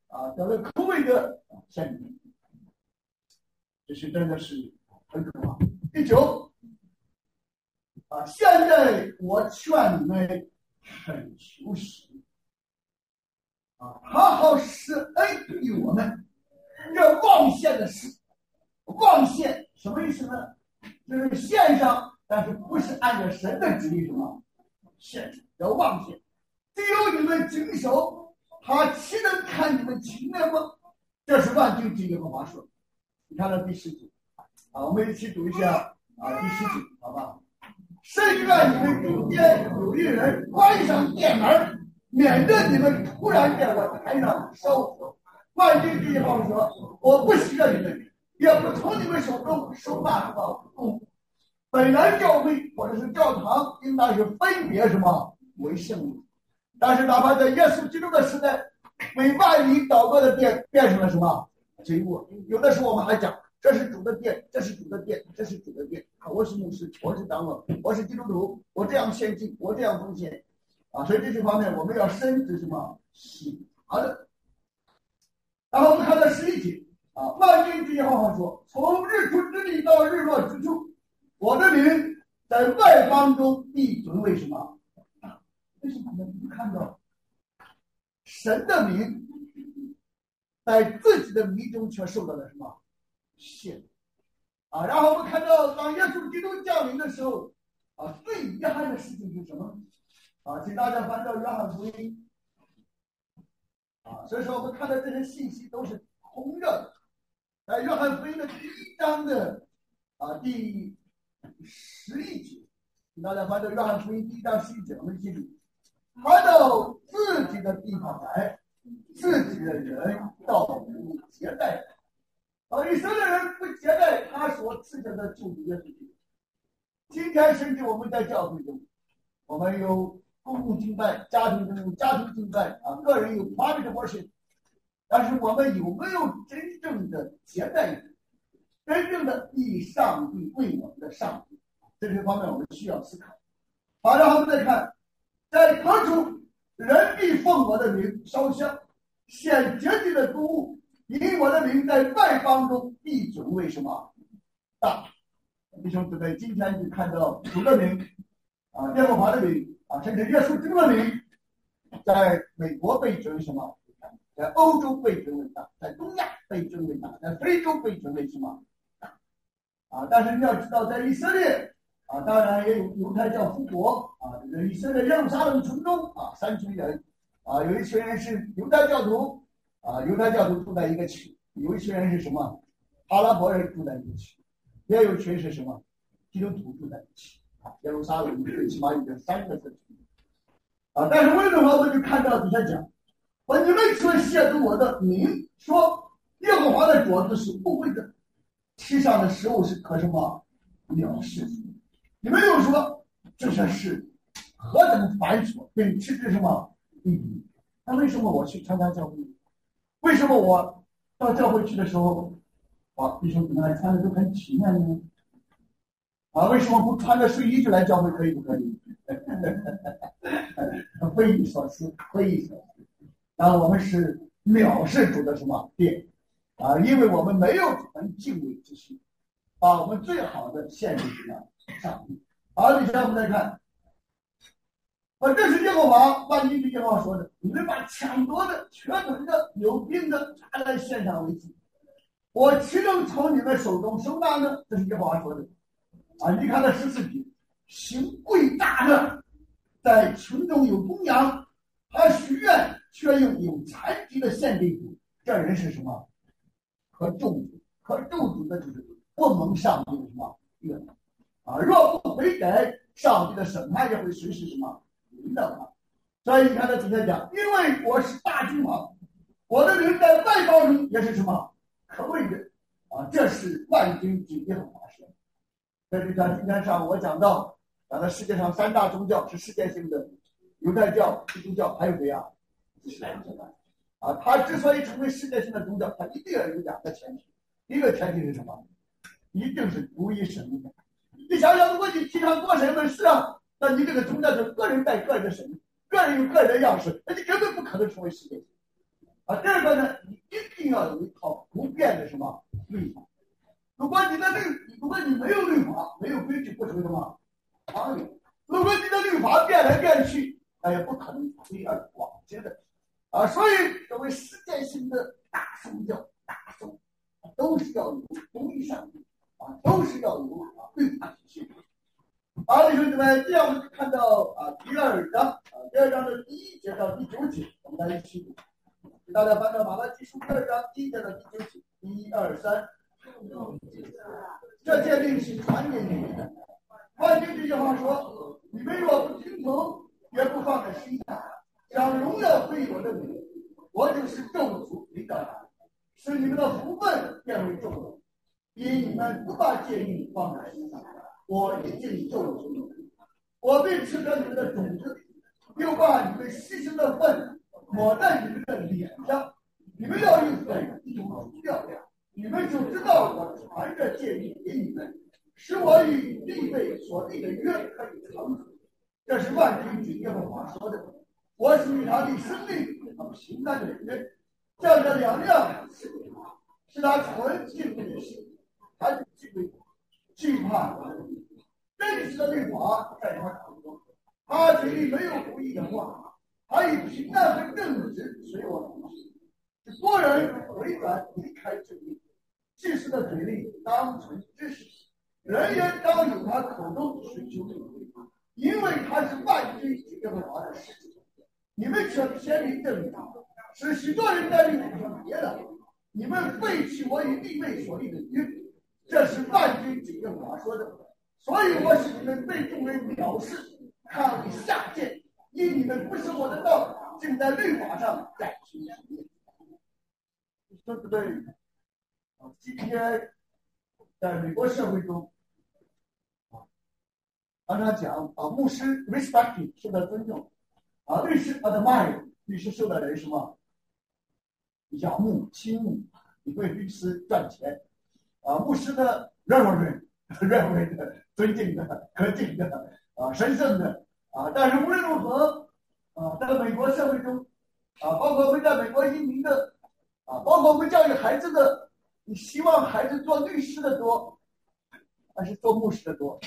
啊，得了口味的限制，这是真的是很可怕。第九啊，现在我劝你们恳求神啊，好好施恩于我们。这望献的事，望献什么意思呢？就是献上，但是不是按照神的旨意什么献上，要望献。只有你们谨守，他岂能看你们情面吗？这是万军之耶和华说。你看到第十节啊，我们一起读一下啊，第十节，好吧？甚愿你们中间有一人关上店门，免得你们突然在我台上烧火。万军之耶和华说：我不喜悦你们，也不从你们手中收纳什么供物。本来教会或者是教堂应当是分别什么为圣物，但是哪怕在耶稣基督的时代，为万民祷告的殿变成了什么罪物。有的时候我们还讲这是主的殿，这是主的殿，这是主的殿啊！我是牧师，我是长老，我是基督徒，我这样献祭，我这样奉献啊！所以这些方面我们要深知什么喜好的。然后我们看到十一节啊，万军之耶和华说：从日出之地到日落之处，我的名在外邦中必准为什么？为什么呢？你看到神的名在自己的名中却受到了什么限啊？然后我们看到当耶稣基督降临的时候啊，最遗憾的事情是什么啊？请大家翻到约翰福音啊，所以说我们看到这些信息都是通热的。在约翰福音的第一章的啊第十一节，请大家翻到约翰福音第一章十一节，我们记住，他到自己的地方来，自己的人倒不接待他。啊，以色列人不接待他所赐下的救主耶稣基督。今天甚至我们在教会中，我们有公共敬拜，家庭中有家庭敬拜啊，个人有 private worship， 但是我们有没有真正的接待人，真正的以上帝为我们的上帝？这些方面我们需要思考。好，然后我们再看，在何处人必奉我的名烧香，献洁净的供物，因我的名在外邦中必准为什么大？弟兄姊妹，今天你看到主的名啊，耶和华的名啊，甚至耶稣基督的名，在美国被准为什么？在欧洲被准为大，在东亚被准为大，在非洲被准为什么大？啊，但是你要知道，在以色列啊，当然也有犹太教复国啊，以色列耶路撒冷城中啊，三群人啊，有一群人是犹太教徒啊，犹太教徒住在一个区，有一群人是什么？阿拉伯人住在一个区，也有一群是什么？基督徒住在一起啊，耶路撒冷最起码有三个社区啊，但是为什么我就看到底下讲，我你们却亵渎我的名，说耶和华的桌子是不会的，其上的食物是可什么藐视。你们又说这些事何等繁琐，并斥之什么意义？那为什么我去参加教会？为什么我到教会去的时候，啊，弟兄姊妹穿的都很体面呢？啊，为什么不穿着睡衣就来教会？可以不可以？匪夷所思，匪夷所思。然后我们是藐视主的什么殿啊？因为我们没有很敬畏之心，把我们最好的献给什么上帝。好，你现在我们来看，啊，这是耶和华万军之耶和华说的：你们把抢夺的、瘸腿的、有病的拿来献上为祭，我岂能从你们手中收纳呢？这是耶和华说的。啊，你看这十四节，行贵大的，在群中有公羊，他许愿却用有残疾的献给主，这人是什么？可咒诅，可咒诅的就是不蒙上帝的什么悦纳啊！若不悔改，上帝的审判就会实施什么临到他。所以你看他今天讲，因为我是大君王，我的名在外邦中也是什么可畏的啊！这是万军之耶和华说。这就像今天上午我讲到，讲到世界上三大宗教是世界性的，犹太教、基督教，还有谁啊？伊斯兰教啊，它之所以成为世界性的宗教，它一定要有两个前提。第一个前提是什么？一定是独一神的。你想想，如果你提倡多神论是啊，那你这个宗教就是个人带个人的神，个人有个人的样式，那你根本不可能成为世界性。啊，第二个呢， 定要有一套不变的什么律法。如果你的律，如果你没有律法，没有规矩，不属于什么常理。如果你的律法变来变去，那也不可能推而广之的啊。所以作为世界性的大宗教、大宗，都是要有同一上帝啊，都是要有啊律法体系。好，弟兄姊妹，这样我们看到啊第二章啊第二章的第一节到第九节，我们来一起读。给大家翻到马拉基书第二章第一节到第九节，一二三。这诫命是传给你们的。换句这句话说，你们若不听从，也不放在心上，想荣耀归我的名，我就是咒诅领导他，使你们的福分变为咒诅。因你们不把诫命放在心上，我也尽咒诅你们。我必吃掉你们的种子，又把你们牺牲的粪抹在你们的脸上，你们要用粉一同除掉，你们就知道我传着诫命给你们，使我与立位所立的约可以长存。这是万军之耶和华说的。我是与他的生命和平安的人，这样的两样是是他纯净的心，他的敬畏惧怕真实的律法在他口中，他嘴里没有不义的话，他以平安和正直随我同行。多人回转离开正义，祭司的嘴里当存知识，人人当有他口中寻求律法，因为他是万军之耶和华的使者。你们却偏离正义，使许多人在律法上跌倒，你们废弃我与立位所立的约，这是万军之耶和华说的。所以我使你们被众人藐视，看为下贱，因你们不是我的道，竟在律法上改行守业。对不对？啊，今天在美国社会中，啊，常常讲啊，牧师 respecting 受到尊重，啊，律师 admire 律师受到人什么仰慕、倾慕，你为律师赚钱，啊，牧师的 reverend reverend 的尊敬的、可敬的、啊神圣的，啊，但是无论如何，啊，在美国社会中，啊，包括我们在美国移民的。啊，包括我们教育孩子的，你希望孩子做律师的多，还是做牧师的多？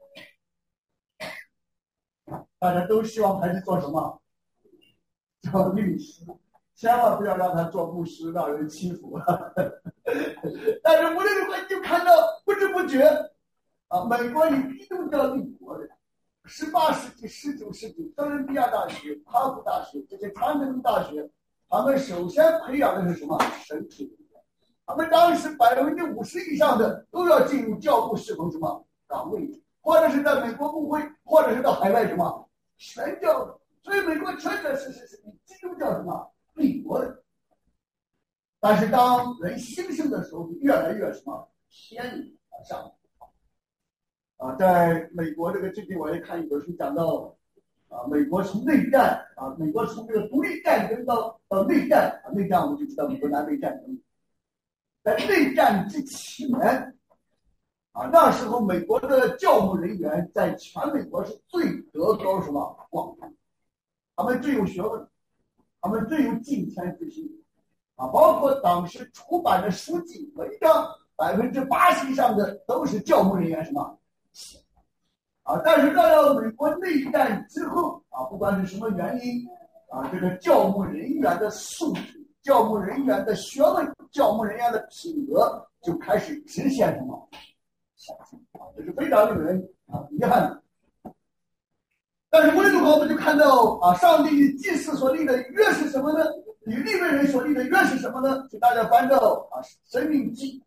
大家都希望孩子做什么？做律师，千万不要让他做牧师，让人欺负。但是无论如何，你就看到不知不觉，啊，美国以基督教立国的，十八世纪、十九世纪，哥伦比亚大学、哈佛大学这些常春大学。他们首先培养的是什么？神学。他们当时百分之五十以上的都要进入教牧侍奉什么岗位，或者是在美国公会，或者是到海外什么宣教的。所以美国确确实实是以基督教什么立国的。但是当人兴盛的时候，越来越什么偏离上啊，在美国这个最近我也看一本书讲到。啊，美国从内战啊，美国从这个独立战争到到内战啊，内战我们就知道美国南北战争。在内战之前啊，那时候美国的教牧人员在全美国是最德高什么广泛，他们最有学问，他们最有敬虔之心啊，包括当时出版的书籍文章，百分之八十以上的都是教牧人员什么写。啊，但是到了美国内战之后啊，不管是什么原因啊，这个教牧人员的素质、教牧人员的学问、教牧人员的品格就开始直线什么下降啊，这是非常令人啊遗憾的。但是无论如何，我们就看到啊，上帝与祭司所立的约是什么呢？与利未人所立的约是什么呢？请大家翻到啊《申命记》。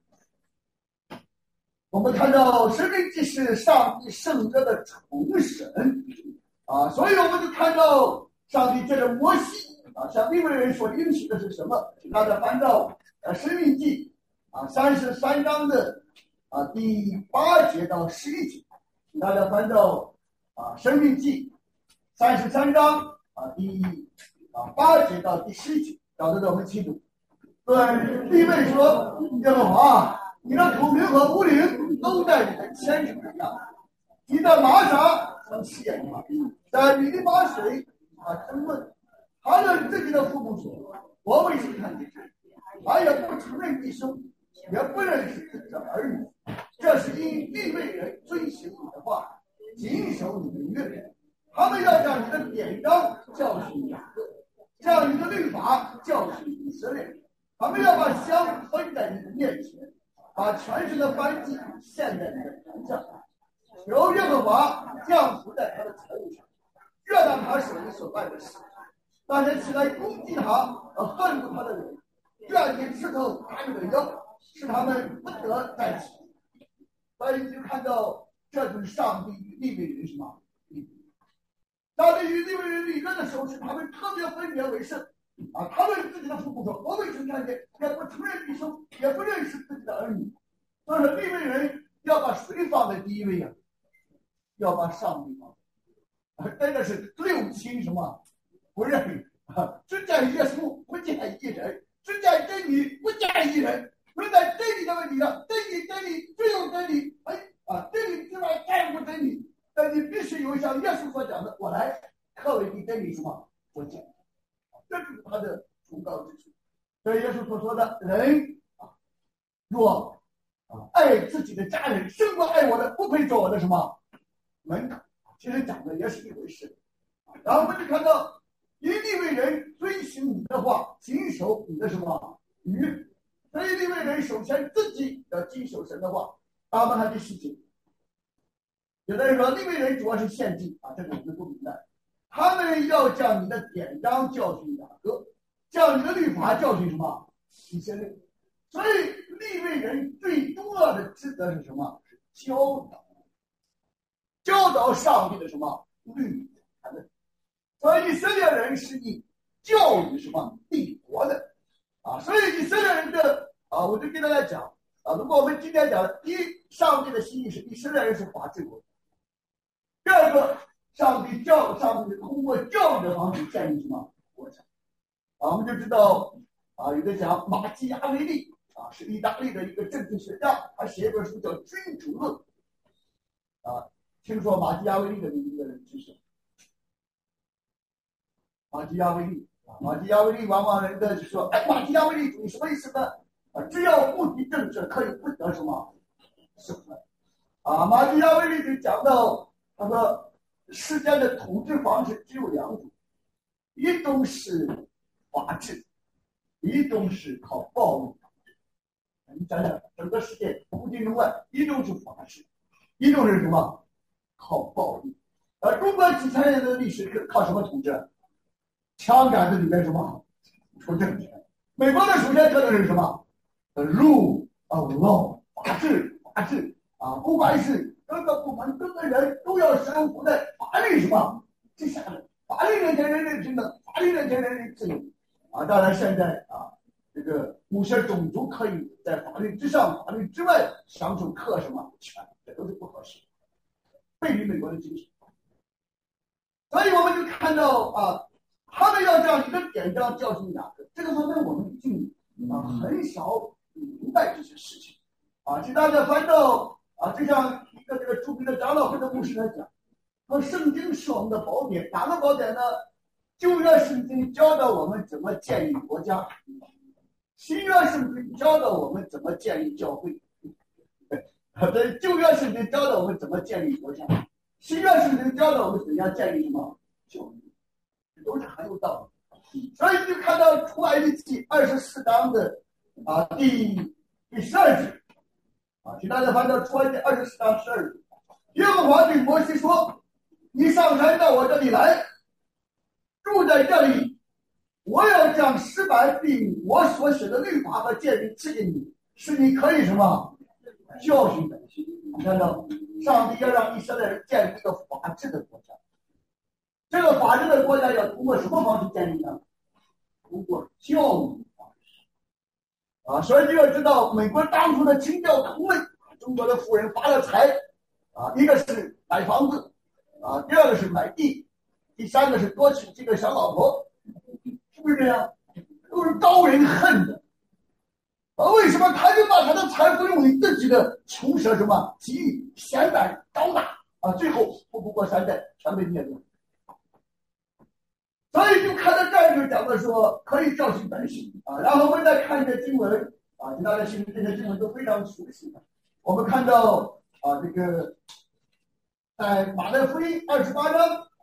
我们看到申命记是上帝圣者的重审啊，所以我们就看到上帝借着摩西啊，向利未人所应许的是什么？请大家翻到呃申命记啊三十三章的啊第八节到十一节，请大家翻到啊申命记三十三章啊第啊八节到第十一节，找得到我们清楚。对利未说：“耶和华，你的土灵和无灵都在你的牵手上，你的玛莎曾试验你，在你的马水啊争论，他对自己的父母说：我为谁看见？ 他也不承认弟兄，也不认识自己的儿女。这是因利未人遵行你的话，谨守你的约。他们要将你的典章教训雅各，将你的律法教训以色列。他们要把香分在你的面前，把全身的燔祭献在你的坛上，求耶和华降福在他的财物上，悦纳他手里所办的事。那些起来攻击他而恨恶他的人，愿意刺透他们的腰，使他们不得再起。所以你就看到，这就是上帝与利未人什么？上帝与利未人立约的时候，是他们特别分别为圣啊！他们自己的父母说：“我未曾看见，也不承认弟兄，也不认识自己的儿女。”所以说，利未人要把谁放在第一位啊？要把上帝放啊！真的是六亲什么不认啊？只见耶稣，不见一人；只见真理，不见一人。所以在真理的问题上，真理真理只有真理，哎啊，真理之外再无真理。但你必须有像耶稣所讲的，我来可为你真理什么？我讲，这就是他的崇高之处。所以耶稣所说的人啊，若啊爱自己的家人胜过爱我的，不配做我的什么门口。其实讲的也是一回事。然后我们就看到，以利未人遵行你的话，谨守你的什么约。所以利未人首先自己要谨守神的话。阿们，他的事情。有的人说，利未人主要是献祭啊，这个我们不明白。他们要将你的典章教训雅各，将你的律法教训什么？以色列。所以利未人最重要的职责是什么？是教导，教导上帝的什么律法的。所以以色列人是以教育什么立国的啊，所以以色列人的啊，我就跟大家讲啊，如果我们今天讲第一，上帝的心意是以色列人是法治国。第二个，上帝教上帝通过教育的方式建立什么国家啊？我们就知道啊，有个讲马基雅维利啊，是意大利的一个政治学家，他写一本书叫《君主论》啊。听说马基雅维利的一个人知识？马基雅维利啊，马基雅维利往往人的就说，哎，马基雅维利主义什么意思呢？啊，只要目的正确，可以不得什么胜利啊。马基雅维利就讲到。他说，世间的统治方式只有两种，一种是法治，一种是靠暴力。你想想，整个世界古今中外，一种是法治，一种是什么？靠暴力。而中国几千年的历史是靠什么统治？枪杆子里面什么？出政权。美国的首先特征是什么 ？rule of law， 法治，法治啊，不管是。各个部门、各个人都要生活在法律什么之下的，法律面前人人平等，法律面前人人自由啊！当然，现在啊，这个某些种族可以在法律之上、法律之外享受特什么权，这都是不合适，背离美国的精神。所以我们就看到啊，他们要将你的典章教训雅各，这个方面我们已经啊很少明白这些事情啊。请大家翻到啊，就像。这个著名的长老会的牧师来讲，说圣经是我们的宝典，哪个宝典呢？旧约圣经教导我们怎么建立国家，新约圣经教导我们怎么建立教会。对，旧约圣经教导我们怎么建立国家，新约圣经教导我们怎样建立什么教育，这都是很有道理。所以就看到出埃及记二十四章的啊第第十二节。啊，请大家翻到出埃及二十四章十二节，耶和华对摩西说：“你上山到我这里来，住在这里，我要将石板并我所写的律法和诫命赐给你，使你可以什么教训百姓。”你看到，上帝要让以色列人建立一个法治的国家，这个法治的国家要通过什么方式建立呢？通过教育。啊，所以就要知道，美国当初的清教同类，中国的富人发了财，啊，一个是买房子，啊，第二个是买地，第三个是多娶几个小老婆，是不是这样？都是招人恨的。啊，为什么他就把他的财富用于自己的穷奢什么给予显摆高大啊？最后富不过三代，全被灭掉。 所以就看到这儿就讲的说可以教训百姓啊。然后我们再看一个经文啊，大家心里这些经文都非常熟悉的。我们看到啊，这个在马太福音二十八章啊，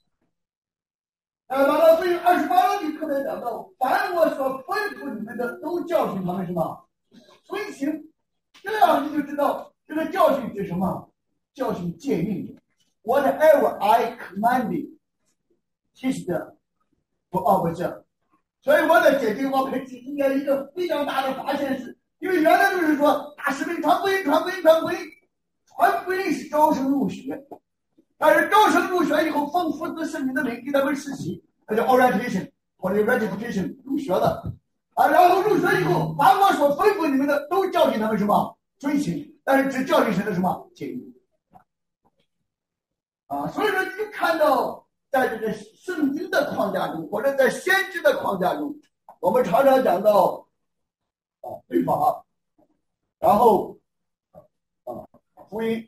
呃，马太福音二十八章就特别讲到，凡我所吩咐你们的，都教训他们什么遵行。这样你就知道这个教训是什么？教训诫命的。Whatever I commanded, teach them to observe。所以我在解经方面今天一个非常大的发现是，因为原来就是说大使命传福音传福音传福音，传福音是招生入学，但是招生入学以后奉父子圣灵的名给他们实习，那叫 orientation 或者 ratification 入学的啊。然后入学以后，把我所吩咐你们的都教训他们什么遵行，但是只教训谁的什么诫命啊。所以说你就看到在这个圣经的框架中，或者在先知的框架中，我们常常讲到啊律法，然后啊福音，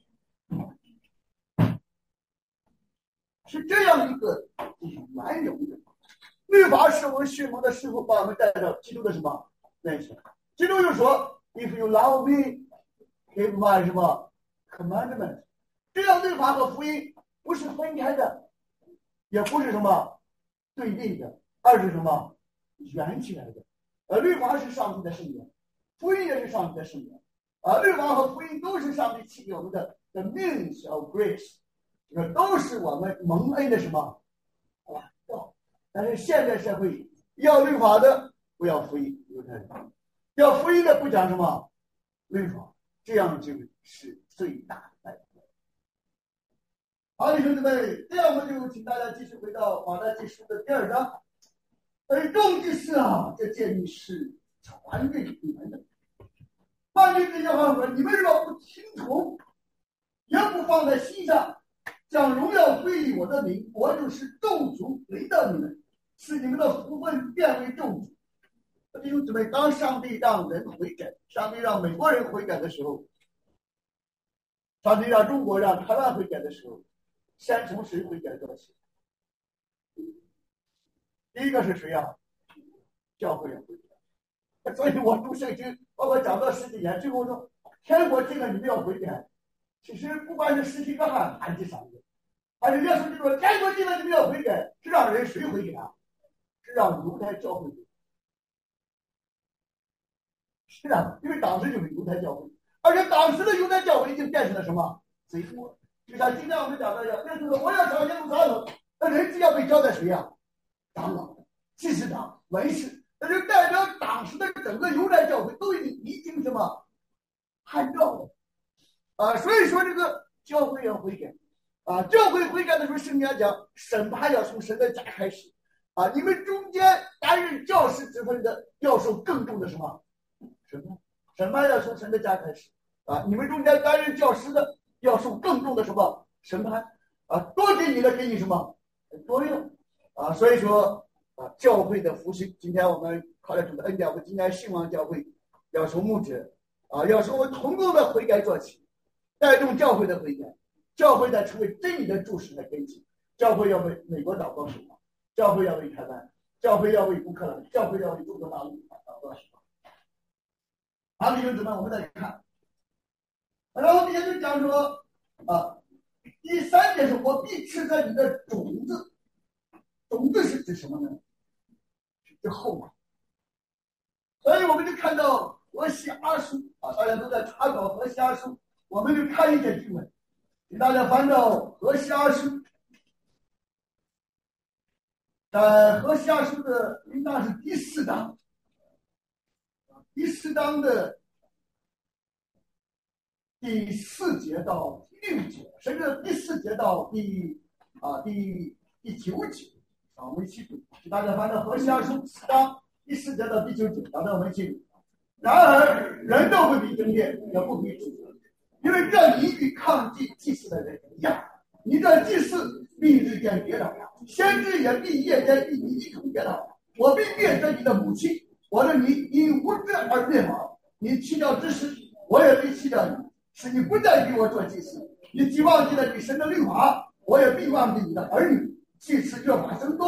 是这样一个完容的。律法是我们训蒙的师傅把我们带到基督的什么面前。基督就说 ：“If you love me, keep my 什么 commandment。”这样律法和福音不是分开的，也不是什么对立的，而是什么圆起来的。呃，律法是上帝的圣言，福音也是上帝的圣言。啊，律法和福音都是上帝赐给我们的 the means of grace， 这个都是我们蒙恩的什么管道。但是现在社会要律法的不要福音，要福音的不讲什么律法，这样就是最大的败坏。好的，兄弟们，这样我们就请大家继续回到马太记书的第二章。而重的是啊，这诫命是传给你们的。万军之耶和华说：“你们若不听从，也不放在心上，将荣耀归于我的名，我就是咒诅临到你们，使你们的福分变为咒诅。”弟兄姊妹，当上帝让人悔改，上帝让美国人悔改的时候，上帝让中国让台湾悔改的时候，先从谁悔改做起？第一个是谁啊？教会人悔改。所以我读圣经，包括讲到十几年，最后说天国这个你们要悔改。其实不管是十几个汉还是上帝，还是耶稣就说天国这个你们要悔改，是让人谁悔改啊？是让犹太教会悔改。是啊，因为当时就是犹太教会，而且当时的犹太教会已经变成了什么贼国。就像今天我们讲的，耶稣说我要上耶路撒冷，那人只要被交代谁呀？长老、祭司长、文士，那就代表当时的整个犹太教会都已经已经什么汉教了啊。所以说这个教会要悔改啊，教会悔改的时候，圣经讲审判要从神的家开始啊。你们中间担任教师之分的，要受更重的什么审判？审判要从神的家开始啊。你们中间担任教师的，要受更重的什么审判啊？多给你的给你什么多用啊。所以说啊，教会的复兴，今天我们考虑主的恩典，我们今天兴旺教会要从牧者啊，要从我们同工的悔改做起，带动教会的悔改，教会在成为真理的柱石的根基。教会要为美国祷告什么？教会要为台湾，教会要为乌克兰，教会要为中国大陆祷告什么？好，弟兄姊妹，我们再看，然后底下就讲说啊，第三点是我必赐在你的种子，种子是指什么呢？是指后果。所以我们就看到何西阿书啊，大家都在查考何西阿书，我们就看一节经文，给大家翻到何西阿书，在何西阿书的应当是第四章，第四章的第四节到第六节，甚至第四节到第啊第第九节啊，我们一起读，给大家翻到何西阿书四章第四节到第九节，让我们一起读。然而人都不比争辩，也不比指责，因为这你与抗击祭司的人一样，你这祭司必日间跌倒，先知也必夜间与你一同跌倒。我必灭绝你的母亲，我的你因无知而灭亡。你弃掉知识，我也必弃掉你，使你不再给我做祭司。你既忘记了你神的律法，我也必忘记你的儿女。祭司越发增多，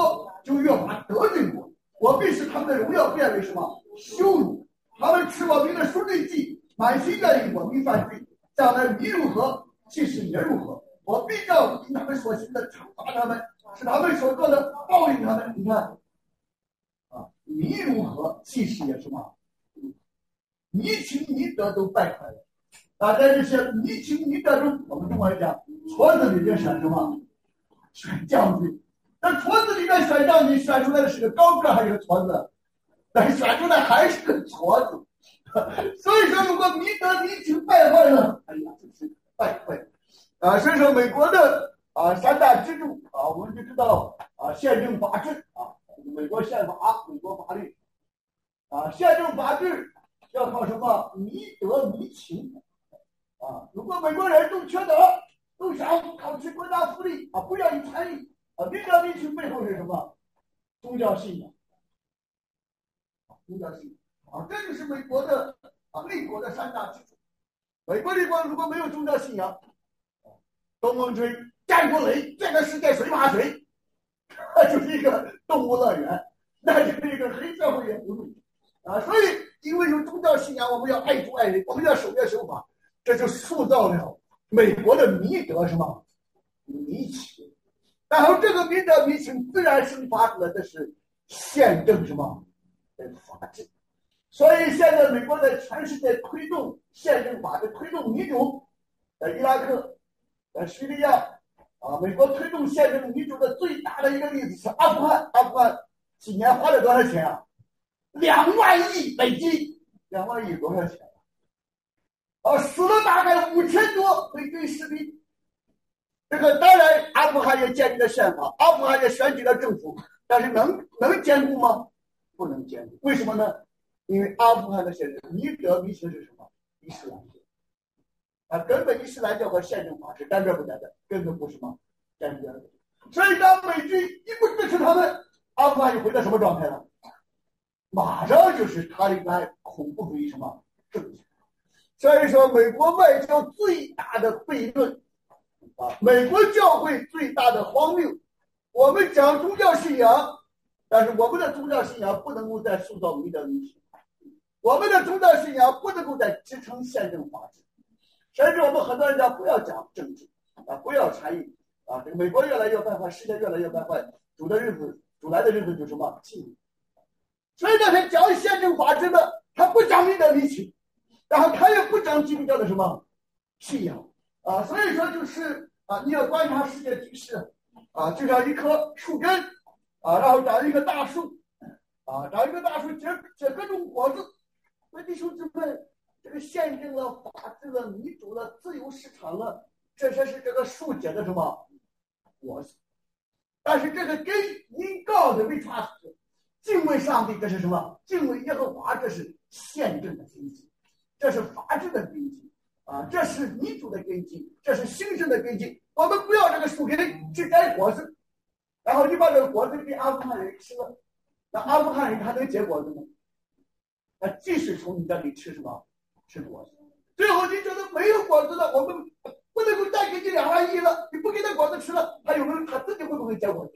就越发得罪我。我必使他们的荣耀变为什么羞辱？他们吃我民的赎罪祭，满心愿意我民犯罪。将来你如何，即使也如何。我必照因他们所行的惩罚他们，使他们所做的报应他们。你看，啊，你如何，即使也什么，你情你德都败坏了。啊，在这些你情你德中，我们中国人讲，矬子里面选什么？选将军。那矬子里面选将军，选出来的是个高个还是个矬子？但是选出来还是个矬子。所以说，如果民德民情败坏了，哎呀，这是败坏啊！所以说，美国的啊三大支柱啊，我们就知道啊，宪政法治啊，美国宪法、美国法律啊，宪政法治要靠什么？民德民情啊！如果美国人都缺德，都想考取国家福利啊，不愿意参与啊，民德民情背后是什么？宗教信仰，宗教信仰。啊，这就是美国的啊立国的三大支柱。美国立国如果没有宗教信仰，东风吹、战国雷，这个世界谁怕谁？那就是一个动物乐园，那就是一个黑社会也不对啊。所以，因为有宗教信仰，我们要爱主爱人，我们要守约守法，这就塑造了美国的民德什么民情。然后，这个民德民情自然生发出来的是宪政什么法治。所以现在美国在全世界推动宪政法治、推动民主，在伊拉克、在叙利亚啊，美国推动宪政民主的最大的一个例子是阿富汗。阿富汗几年花了多少钱啊？两万亿美金，两万亿多少钱啊？死了大概五千多美军士兵。这个当然，阿富汗也建立了宪法，阿富汗也选举了政府，但是能能兼顾吗？不能兼顾。为什么呢？因为阿富汗的宪政民德民情是什么？伊斯兰教啊，根本伊斯兰教和宪政法是沾边不沾边，根本不是什么沾边的。所以当美军一不支持他们，阿富汗就回到什么状态了？马上就是塔利班恐怖主义什么政权。所以说，美国外交最大的悖论啊，美国教会最大的荒谬。我们讲宗教信仰，但是我们的宗教信仰不能够再塑造民德民情。我们的宗教信仰不能够再支撑宪政法治，甚至我们很多人讲不要讲政治啊，不要参与啊。这个美国越来越败坏，世界越来越败坏，主的日子，主来的日子就什么近。所以那些讲宪政法治的，他不讲民德民情，然后他也不讲基督教的什么信仰啊。所以说就是啊，你要观察世界局势啊，就像一棵树根啊，然后长一个大树啊，长一个大树结结各种果子。所以弟兄姊妹，这个宪政了、法治了、民主了、自由市场了，这些是这个树结的什么果子？但是这个根因告的为啥敬畏上帝？这是什么？敬畏耶和华，这是宪政的根基，这是法治的根基啊，这是民主的根基，这是兴盛的根基。我们不要这个树根去摘果子，然后你把这个果子给阿富汗人吃了，那阿富汗人还能结果子吗？他即使从你这里吃什么吃果子，最后你觉得没有果子了，我们不能够再给你两万亿了，你不给他果子吃了，他有没有他自己会不会结果子？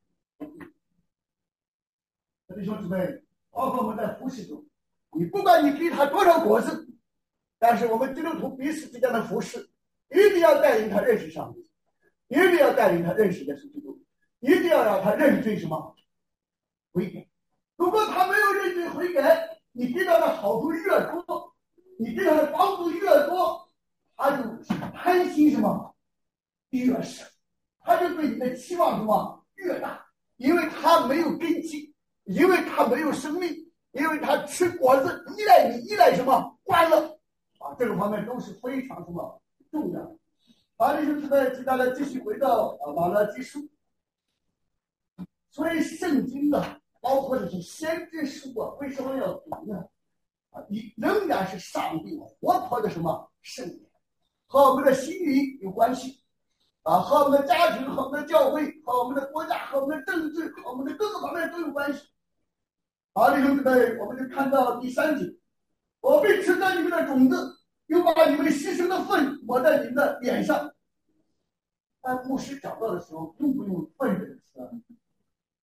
弟兄姊妹，包括我们在服侍中，你不管你给他多少果子，但是我们基督徒彼此之间的服侍，一定要带领他认识上帝，一定要带领他认识耶稣基督，一定要让他认罪什么悔改。如果他没有认罪悔改，你给他的好处越多，你给他的帮助越多，他就贪心什么越深，他就对你的期望什么越大，因为他没有根基，因为他没有生命，因为他吃果子依赖你，依赖什么欢乐啊，这个方面都是非常什么重要的。好，弟兄姊妹，接下来继续回到啊马拉基书，所以圣经的。包括这些先知书啊，为什么要读呢？啊，你仍然是上帝活泼的什么圣言，和我们的心灵有关系啊，和我们的家庭、和我们的教会、和我们的国家、和我们的政治、和我们的各个方面都有关系。好，弟兄姊妹，我们就看到第三节，我必吃在你们的种子，又把你们牺牲的粪抹在你们的脸上。但牧师找到的时候，用不用粪这个词？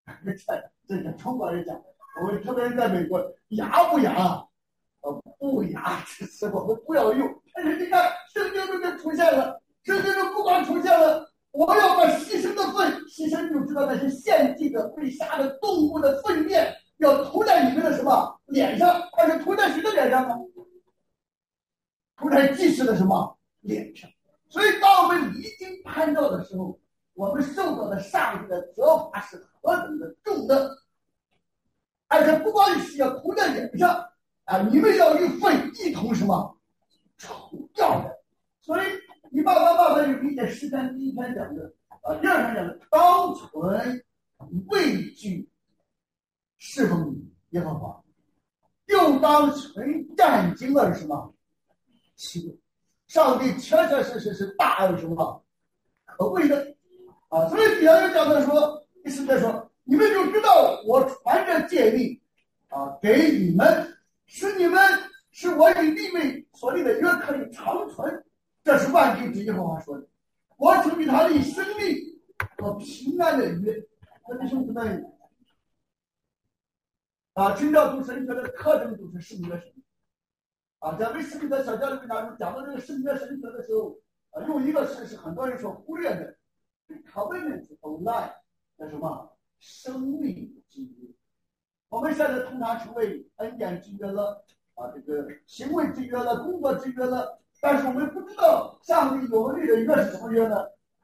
这这个中国人讲，我们特别是在美国，牙不牙啊？呃，不牙，这是我们不要用。但是你看，圣经中就出现了，圣经中不光出现了，我要把牺牲的粪，牺牲就知道那些献祭的、被杀的动物的粪便，要涂在你们的什么脸上？但是涂在谁的脸上呢？涂在祭司的什么脸上？所以，当我们离经叛道的时候，我们受到的上帝的责罚是何等的重的！而且不光是要涂在脸上啊，你们要与粪一同什么除掉的。所以，你慢慢慢慢就理解诗篇第一篇讲的啊，第二篇讲的当存畏惧侍奉耶和华，又当存战兢的什么祈祷。上帝确确实实是大有什么可畏的啊！所以底下又讲的说，第四节说，你们就知道我传着诫命啊给你们，使你们是我与利未所立的约可以长存。这是万军之耶和华说的。我求给他立生命和平安的约。我的兄弟们啊，清教徒神学的特征就是圣约神。啊，在威斯敏特小教理当中讲到这个圣约神学的时候，啊，用一个词是很多人所忽略的 ，covenant of life 的什么生命之约。我们现在通常称为恩典之约了，啊，这个行为之约了，工作之约了，但是我们不知道上帝有力的约是什么约呢？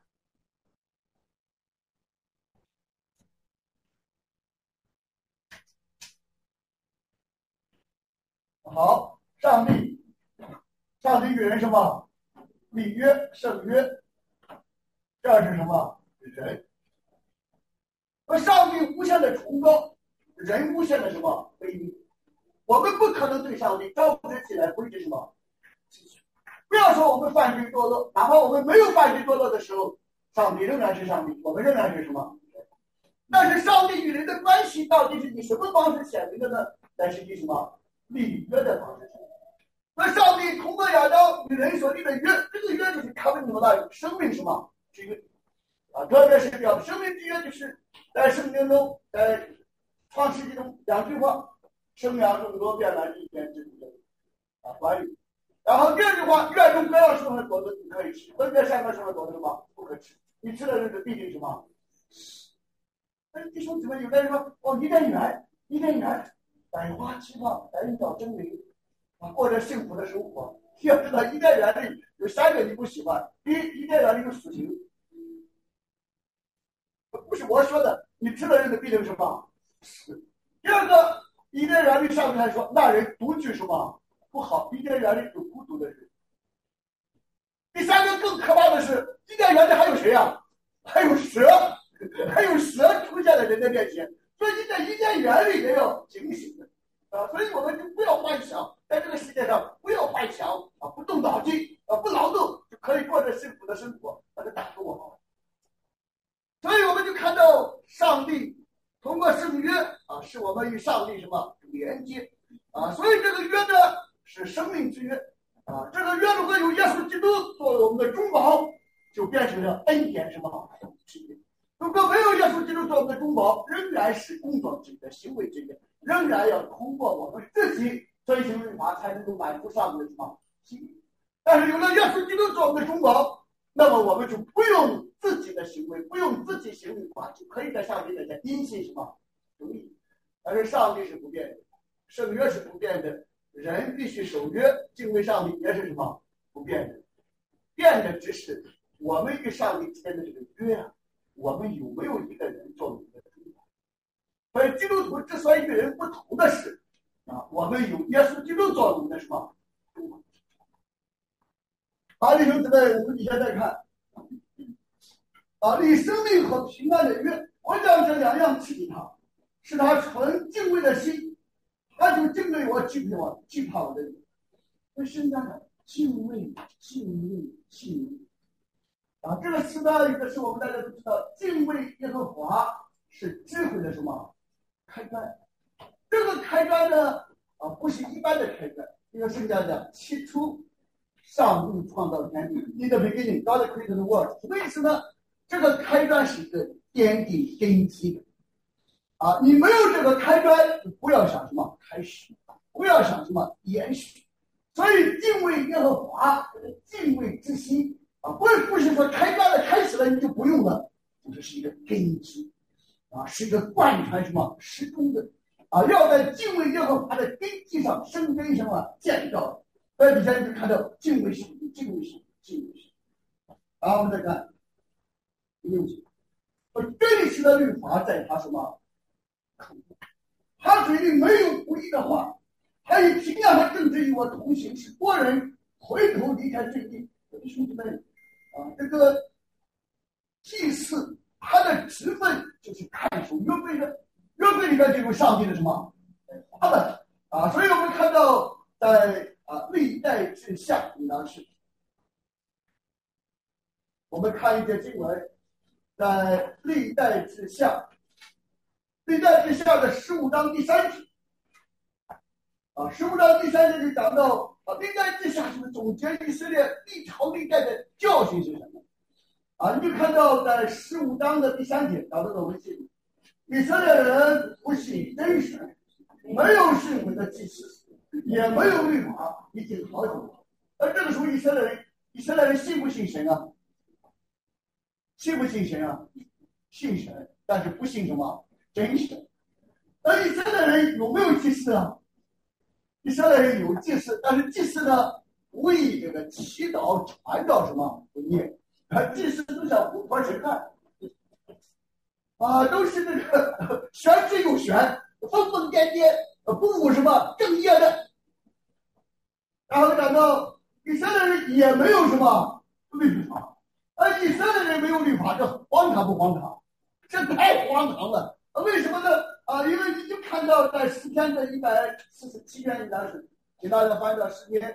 好，上帝，上帝与人什么立约、圣约，这是什么人？而上帝无限的崇高，人无限的什么卑微。我们不可能对上帝招之起来归之什么？不要说我们犯罪堕落，哪怕我们没有犯罪堕落的时候，上帝仍然是上帝，我们仍然是什么？但是上帝与人的关系到底是以什么方式显明的呢？那是以什么立约的方式。那上帝通过亚当与人所立的约，这个约就是他们什么的生命什么之约啊，特别是表生命之约，就是在圣经中，在创世纪中两句话：生养众多，变满地面，治理啊，管理。然后第二句话，院中各样树上果子你可以吃，分别善恶树上果子什么不可吃，你吃了日子必定什么？那弟兄姊妹，有的人说哦，伊甸园，伊甸园，百花齐放，百鸟争鸣，啊，过着幸福的生活。要知道伊甸园里有三个你不喜欢，第一，伊甸园里有死刑，不是我说的，你吃了日子必定什么？死。第二个，伊甸园里上面还说那人独居什么？不好，伊甸园里有孤独的人。第三个更可怕的是，伊甸园里还有谁啊？还有蛇，还有蛇出现在人的面前。所以在伊甸园里也要警醒的啊！所以我们就不要幻想，在这个世界上不要幻想啊，不动脑筋啊，不劳动就可以过着幸福的生活，那就打住我。所以我们就看到上帝通过圣约啊，使我们与上帝什么连接啊？所以这个约呢是生命之约啊。这个约如果有耶稣基督作为我们的中保，就变成了恩典什么之约。如果没有耶稣基督做我们的中保，仍然是工作之约、行为之约，仍然要通过我们自己遵行律法才能够满足上帝的什么心意。但是有了耶稣基督做我们的中保，那么我们就不用自己的行为，不用自己行律法，就可以在上帝面前因信什么得义。但是上帝是不变的，圣约是不变的，人必须守约，敬畏上帝也是什么不变的。变的只是我们与上帝之间的这个约啊，我们有没有一个人做我们的中保？所以基督徒之所以与人不同的是啊，我们有耶稣基督做我们的什么中保。好，弟兄姊妹，我们底下再看啊，立生命和平安的约，我将这两样赐给他，使他存敬畏的心，他就敬畏我，惧怕我，惧怕我的人。那现在呢，敬畏、敬畏、敬畏啊，这个词呢，有的是我们大家都知道，敬畏耶和华是智慧的什么开端。这个开端呢，啊，不是一般的开端，因为圣经讲起初上帝创造天地 ，in the beginning God created the world。什么意思呢？这个开端是一个奠定根基的啊，你没有这个开端，不要想什么开始，不要想什么延续。所以敬畏耶和华，敬畏之心啊，不是不是说开端了开始了你就不用了，这是一个根基啊，是一个贯穿什么始终的啊，要在敬畏耶和华的根基上生根什么建造。在底下你就看到敬畏神，敬畏神，敬畏神。然后我们再看六节，真实的律法在他什么口中，他嘴里没有不义的话。还有平安和正直与我同行，使多人回头离开罪孽。弟兄姊妹啊，这个祭祀他的职分就是看守约柜的，约柜里面就有上帝的什么话的啊，所以我们看到在啊历代志下应当是，我们看一节经文，在历代志下，历代志下的十五章第三节。啊，十五章第三节就讲到啊，历代志下是总结以色列历朝历代的教训是什么？啊，你就看到在十五章的第三节讲到的文字，以色列人不信真神，没有圣文的祭司，也没有律法，已经好久了。而这个时候以色列人，以色列人信不信神啊？信不信神啊？信神，但是不信什么真神。而以色列人有没有祭司啊？以色列人有祭司，但是祭司呢，为这个祈祷传道什么不念，啊，祭司都像巫婆神看，啊，都是那个玄之又玄，疯疯癫癫，不务什么正业的。然后讲到以色列人也没有什么律法，而以色列人没有律法，这荒唐不荒唐？这太荒唐了！为什么呢？啊，因为你就看到在诗篇的一百四十七篇里边是给大家翻到诗篇，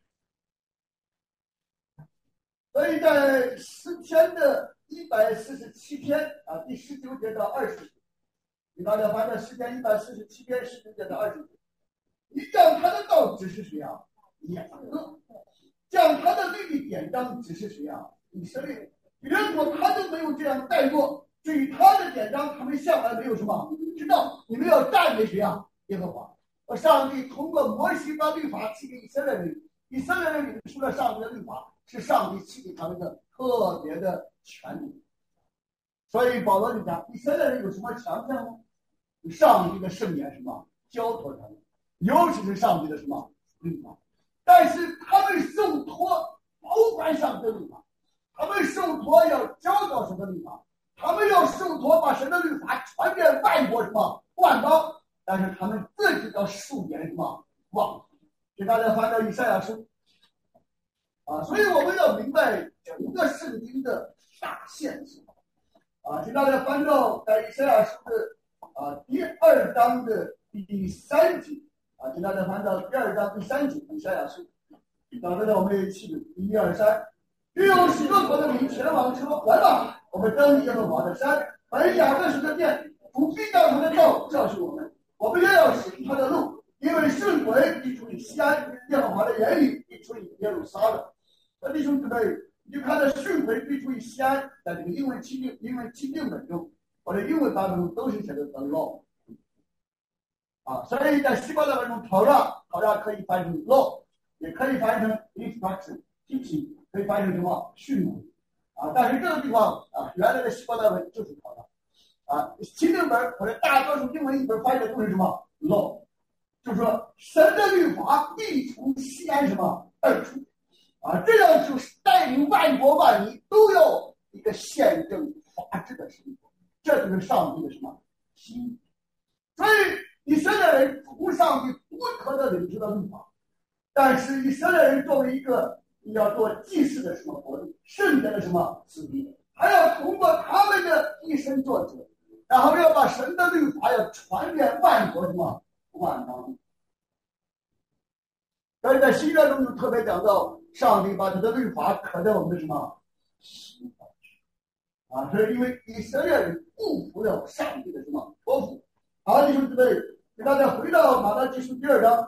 所以在诗篇的一百四十七篇啊第十九节到二十节，给大家翻到诗篇一百四十七篇十九节到二十节，你讲他的道指是谁啊？雅各，讲他的律例典章指是谁啊？以色列。如果他都没有这样带过。至于他的典章，他们向来没有什么知道，你们要赞美谁啊？耶和华。而上帝通过摩西把律法赐给以色列人，以色列人领受了上帝的律法，是上帝赐给他们的特别的权利。所以保罗就讲，以色列人有什么强项呢？上帝的圣言什么交托他们，尤其是上帝的什么律法。但是他们受托保管上帝的律法，他们受托要教导什么律法？他们要受托把神的律法传遍万国什么万邦，但是他们自己要受点什么忘记。给大家翻到以赛亚书啊，所以我们要明白整个圣经的大现象啊。给大家翻到在以赛亚书的啊第二章的第三节啊，给大家翻到第二章第三节以赛亚书，找到我们一起一二三，利用许多国的民前往说来吧。我们登耶和华的山，本雅各神的殿，主必将他的道教训我们，我们也要使他的路，因为顺轨必出于西安，耶和华的言语必出于耶路撒冷。那弟兄姊妹，你就看到顺轨必出于西安，在这个英文钦定、英文钦定本中，或者英文版本中都是写的 the law 啊，所以在希伯来文中 Torah Torah 可以翻成 law， 也可以翻成 instruction 提醒，可以翻成什么训诲。啊，但是这个地方啊，原来的希伯来文就是考的，啊，钦定本或者大多数英文译本翻译的都是什么 law， 就是说神的律法必从西安什么而出，啊，这样就是带领万国万民都要一个宪政法治的生活，这就是上帝的什么心意。所以以色列人从上帝独特的领受的律法，但是以色列人作为一个要做祭祀的什么活动，圣洁的什么子民，还要通过他们的一生作者，然后要把神的律法要传遍万国什么万邦。所以在新约中就特别讲到，上帝把他的律法刻在我们的什么心上去啊，这是因为以色列人不服了上帝的什么托付。好，弟兄姊妹，给大家回到马太记书第二章。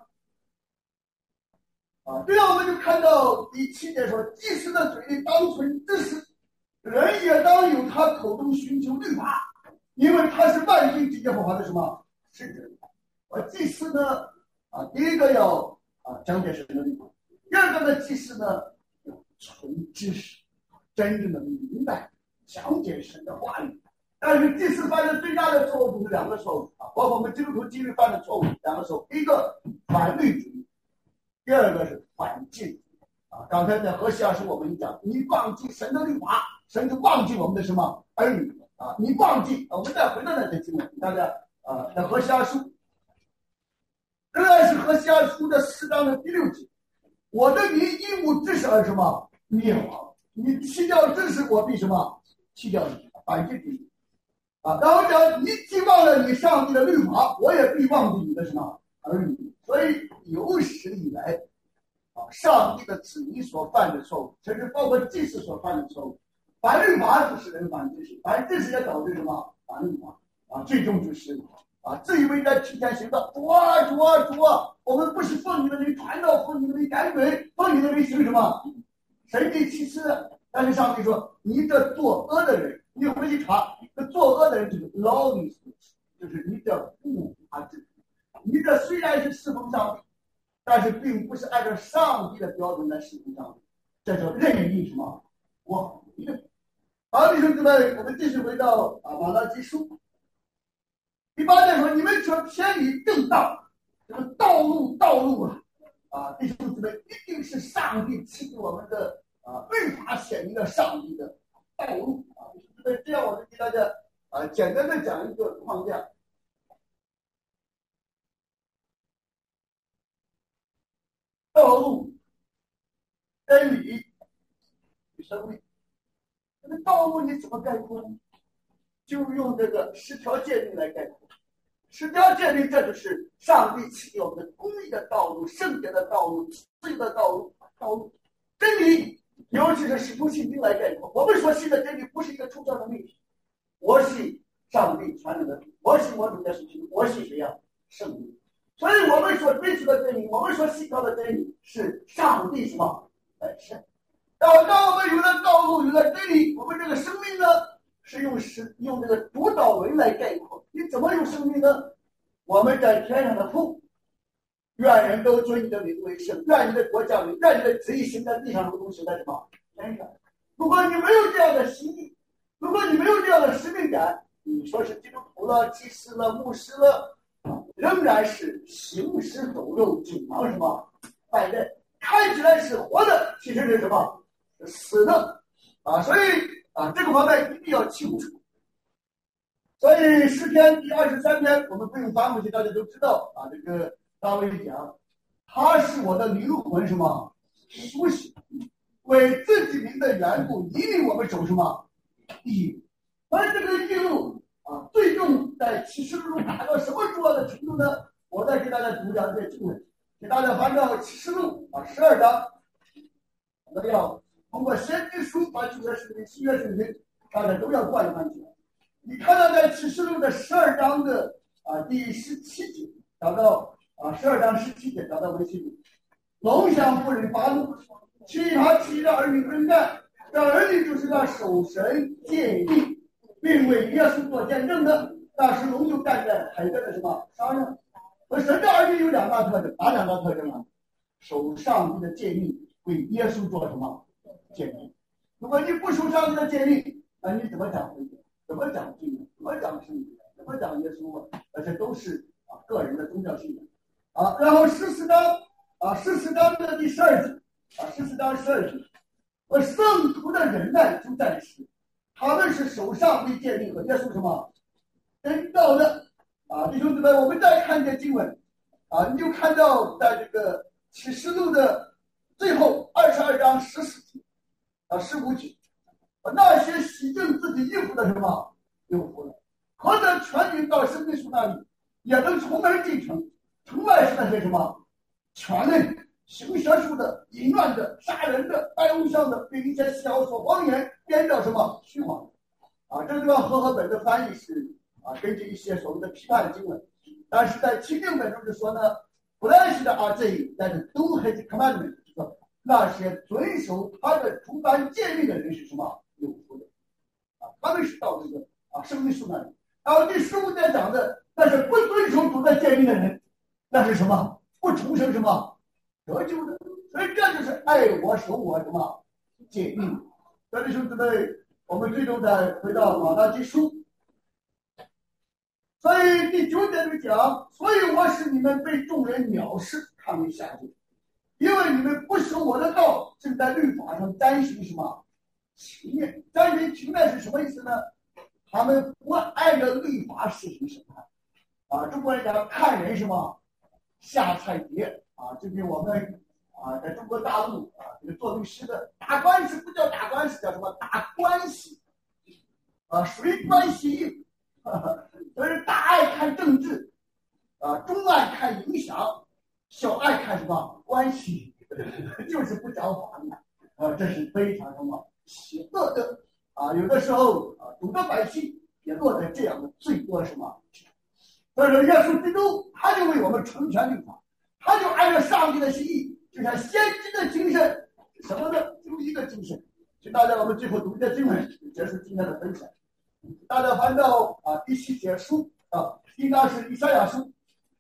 啊，这样我们就看到第七节说，祭司的嘴里当存知识，人也当有他口中寻求律法。 因为他是万军之耶和华的什么使者。而祭司呢，啊，第一个要啊讲解神的律法，第二个呢，祭司呢要纯知识，真正的明白讲解神的话语。但是祭司犯的最大的错误就是两个错误啊，包括我们基督徒今日犯的错误两个错误，一个反律主义，第二个是反敬主义啊。刚才在何西阿书我们讲，你忘记神的律法，神就忘记我们的什么儿女啊，你忘记，我们再回到那些经文，大家啊，在何西阿书，仍然是何西阿书的四章的第六节，我的民因无知识而什么灭亡，你弃掉知识，我必什么弃掉你，反敬主义。啊，然后讲，你既忘了你上帝的律法，我也必忘记你的什么儿女。所以有史以来，啊，上帝的子民所犯的错误，甚至包括祭司所犯的错误，反律法只是人反知识，反知识也导致什么反律法啊，最终就是啊，自以为在提前行道，主啊主啊主啊，我们不是奉你的名传道，奉你的名赶鬼，奉你的名行什么神迹奇事。但是上帝说，你这作恶的人，你回去查，这作恶的人就是 lawless， 就是你这不法之徒，你这虽然是侍奉上帝，但是并不是按照上帝的标准来侍奉上帝，这叫任意什么妄为。好，弟兄姊妹，我们继续回到啊马拉基书第八节说，你们说天理正道，这个道路道路啊啊，弟兄姊妹，一定是上帝赐给我们的啊律法显明了上帝的道路啊。所以这样我就给大家啊简单的讲一个框架。道路、真理与生命，这个道路你怎么概括呢？就用这个十条诫命来概括。十条诫命，这就是上帝赐给我们的公义的道路、圣洁的道路、自由的道路。道路真理，尤其是使徒信经来概括。我们所信的真理不是一个抽象的命题，我信上帝传人的，我信我主耶稣基督，我信谁呀？圣灵。所以我们所追求的真理，我们所信靠的真理是上帝什么本身。然后当我们有了道路，有了真理，我们这个生命呢，是用是用这个主导文来概括。你怎么有生命呢？我们在天上的父，愿人都尊你的名为圣，愿你的国降临，愿你的旨意行在地上如同行在什么天上。如果你没有这样的心意，如果你没有这样的使命感，你说是基督徒了、祭司了、牧师了，仍然是行尸走肉，紧忙什么拜任，看起来是活的，其实是什么死的啊！所以啊，这个方面一定要清楚。所以诗篇第二十三篇，我们不用翻过去，大家都知道啊。这个大卫讲，他是我的灵魂什么苏醒，为自己名的缘故，引领我们走什么义路。而这个义路啊，最终在启示录达到什么重要的程度呢？我再给大家读两节经文，给大家翻到启示录啊十二章，我们要通过先知书把旧约圣经、新约圣经，大家都要贯穿起来。你看到在启示录的十二章的啊第十七节，找到啊十二章十七节，找到维系录，龙向妇人发怒，其他其他儿女征战，这儿女就是那守神诫命，并为耶稣做见证的。那时龙就站在海边的什么山上。而神的儿女有两大特征，哪两大特征啊？守上帝的诫命，为耶稣做什么诫命。如果你不守上帝的诫命，那你怎么讲回答？怎么讲经？怎么讲圣经？怎么讲耶稣啊？而且都是啊个人的宗教信仰啊。然后十四章啊，十四章的第十二节啊，十四章十二节，而圣徒的忍耐就在此，他们是守上帝诫命和耶稣什么真道的啊。弟兄姊妹，我们再看这经文啊，你就看到在这个启示录的最后二十二章十四节啊十五节。那些洗净自己衣服的什么有福了，何等全民到生命树那里，也能从门进城。城外是那些什么权类、行邪术的、淫乱的、杀人的、拜偶像的，并且小说谎言、编造什么虚谎啊。这个和合本的翻译是啊，根据一些所谓的批判经文，但是在钦定本中就说呢，不但是的啊，这但是都 his commandment， 说那些遵守他的主板诫命的人是什么有福的啊，他们是到这个啊生命树那里， 然后第十五节讲的，那是不遵守主的诫命的人，那是什么？不重生什么得救的。所以这就是爱我守我什么诫命。这里兄弟们，我们最终再回到马拉基书。所以第九节里讲，所以我使你们被众人藐视，看为下罪，因为你们不守我的道，正在律法上沾行什么情面。沾行情面是什么意思呢？他们不按照律法实行审判啊。中国人讲看人什么下菜碟啊，就给我们啊，在中国大陆啊，这个做律师的打官司不叫打官司，叫什么打关系啊，谁关系？所以大爱看政治啊，中爱看影响，小爱看什么关系，就是不讲法律啊，这是非常什么邪恶的啊。有的时候啊，主的百姓也落在这样的罪恶什么。所以说，耶稣基督他就为我们成全律法，他就按照上帝的心意，就像先知的精神，什么呢？就一个精神。请大家我们最后读一个经文，结束今天的分享。大家翻到啊第七节书啊，应该是以赛亚书，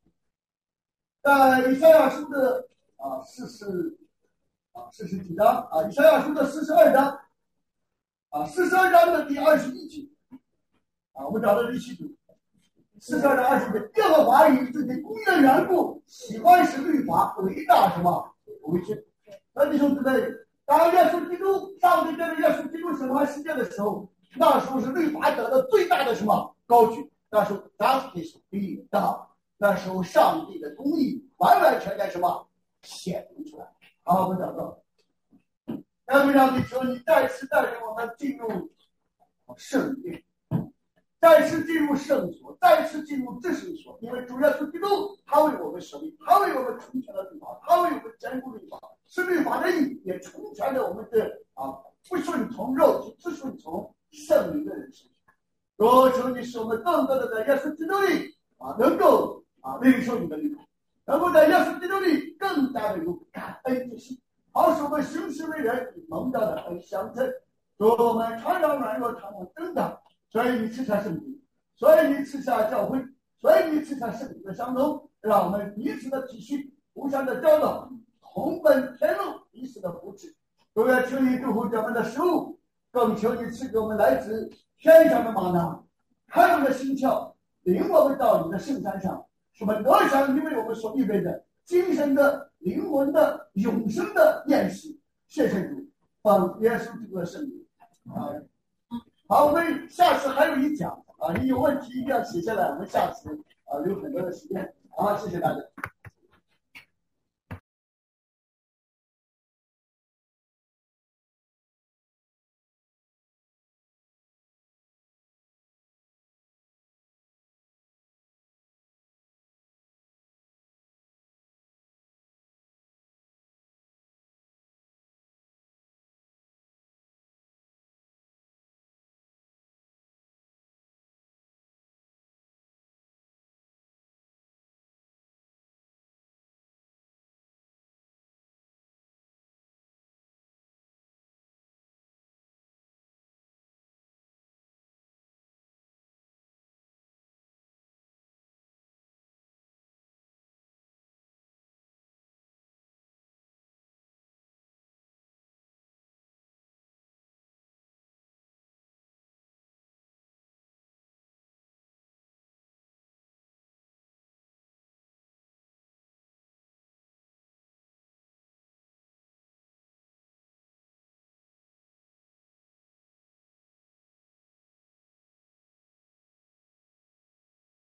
在以赛亚书的啊四十啊四十几章啊，以赛亚书的四十二章啊，四十二章的第二十一节啊，我们找到一起读。四十二章二十节，耶和华以自己公义的缘故，喜欢使律法伟大什么为先。那弟兄姊妹，当耶稣基督上帝这个耶稣基督审判世界的时候，那时候是律法得到最大的什么高举？那时候 justice be done， 那时候上帝的公义完完全全什么显明出来。好，我们讲到，要不让你说，你再次带领我们进入圣殿，再次进入圣所，再次进入至圣所，因为主耶稣基督他为我们设立，他为我们成全了律法，他为我们坚固律法，是律法的义，也成全了我们的啊不顺从肉体，不顺从圣灵的人生。若求你使我们更多的在耶稣基督里啊，能够啊领受你的律法，能够在耶稣基督里更加的有感恩之心，好使我们行事为人与蒙召的恩相称。若我们常常软弱，常常挣扎，所以你赐下圣灵，所以你赐下教会，所以你赐下圣灵的相通，让我们彼此的体恤，互相的教导，同奔天路，彼此的扶持。主要求你祝福我们的食物，更求你赐给我们来自天上的玛纳，开我们的心窍，领我们到你的圣山上，使我们得享你为我们所预备的精神的、灵魂的、永生的宴席。谢谢主，奉耶稣基督的圣名。啊，好，我们下次还有一讲啊，你有问题一定要写下来，我们下次啊留很多的时间。好，谢谢大家。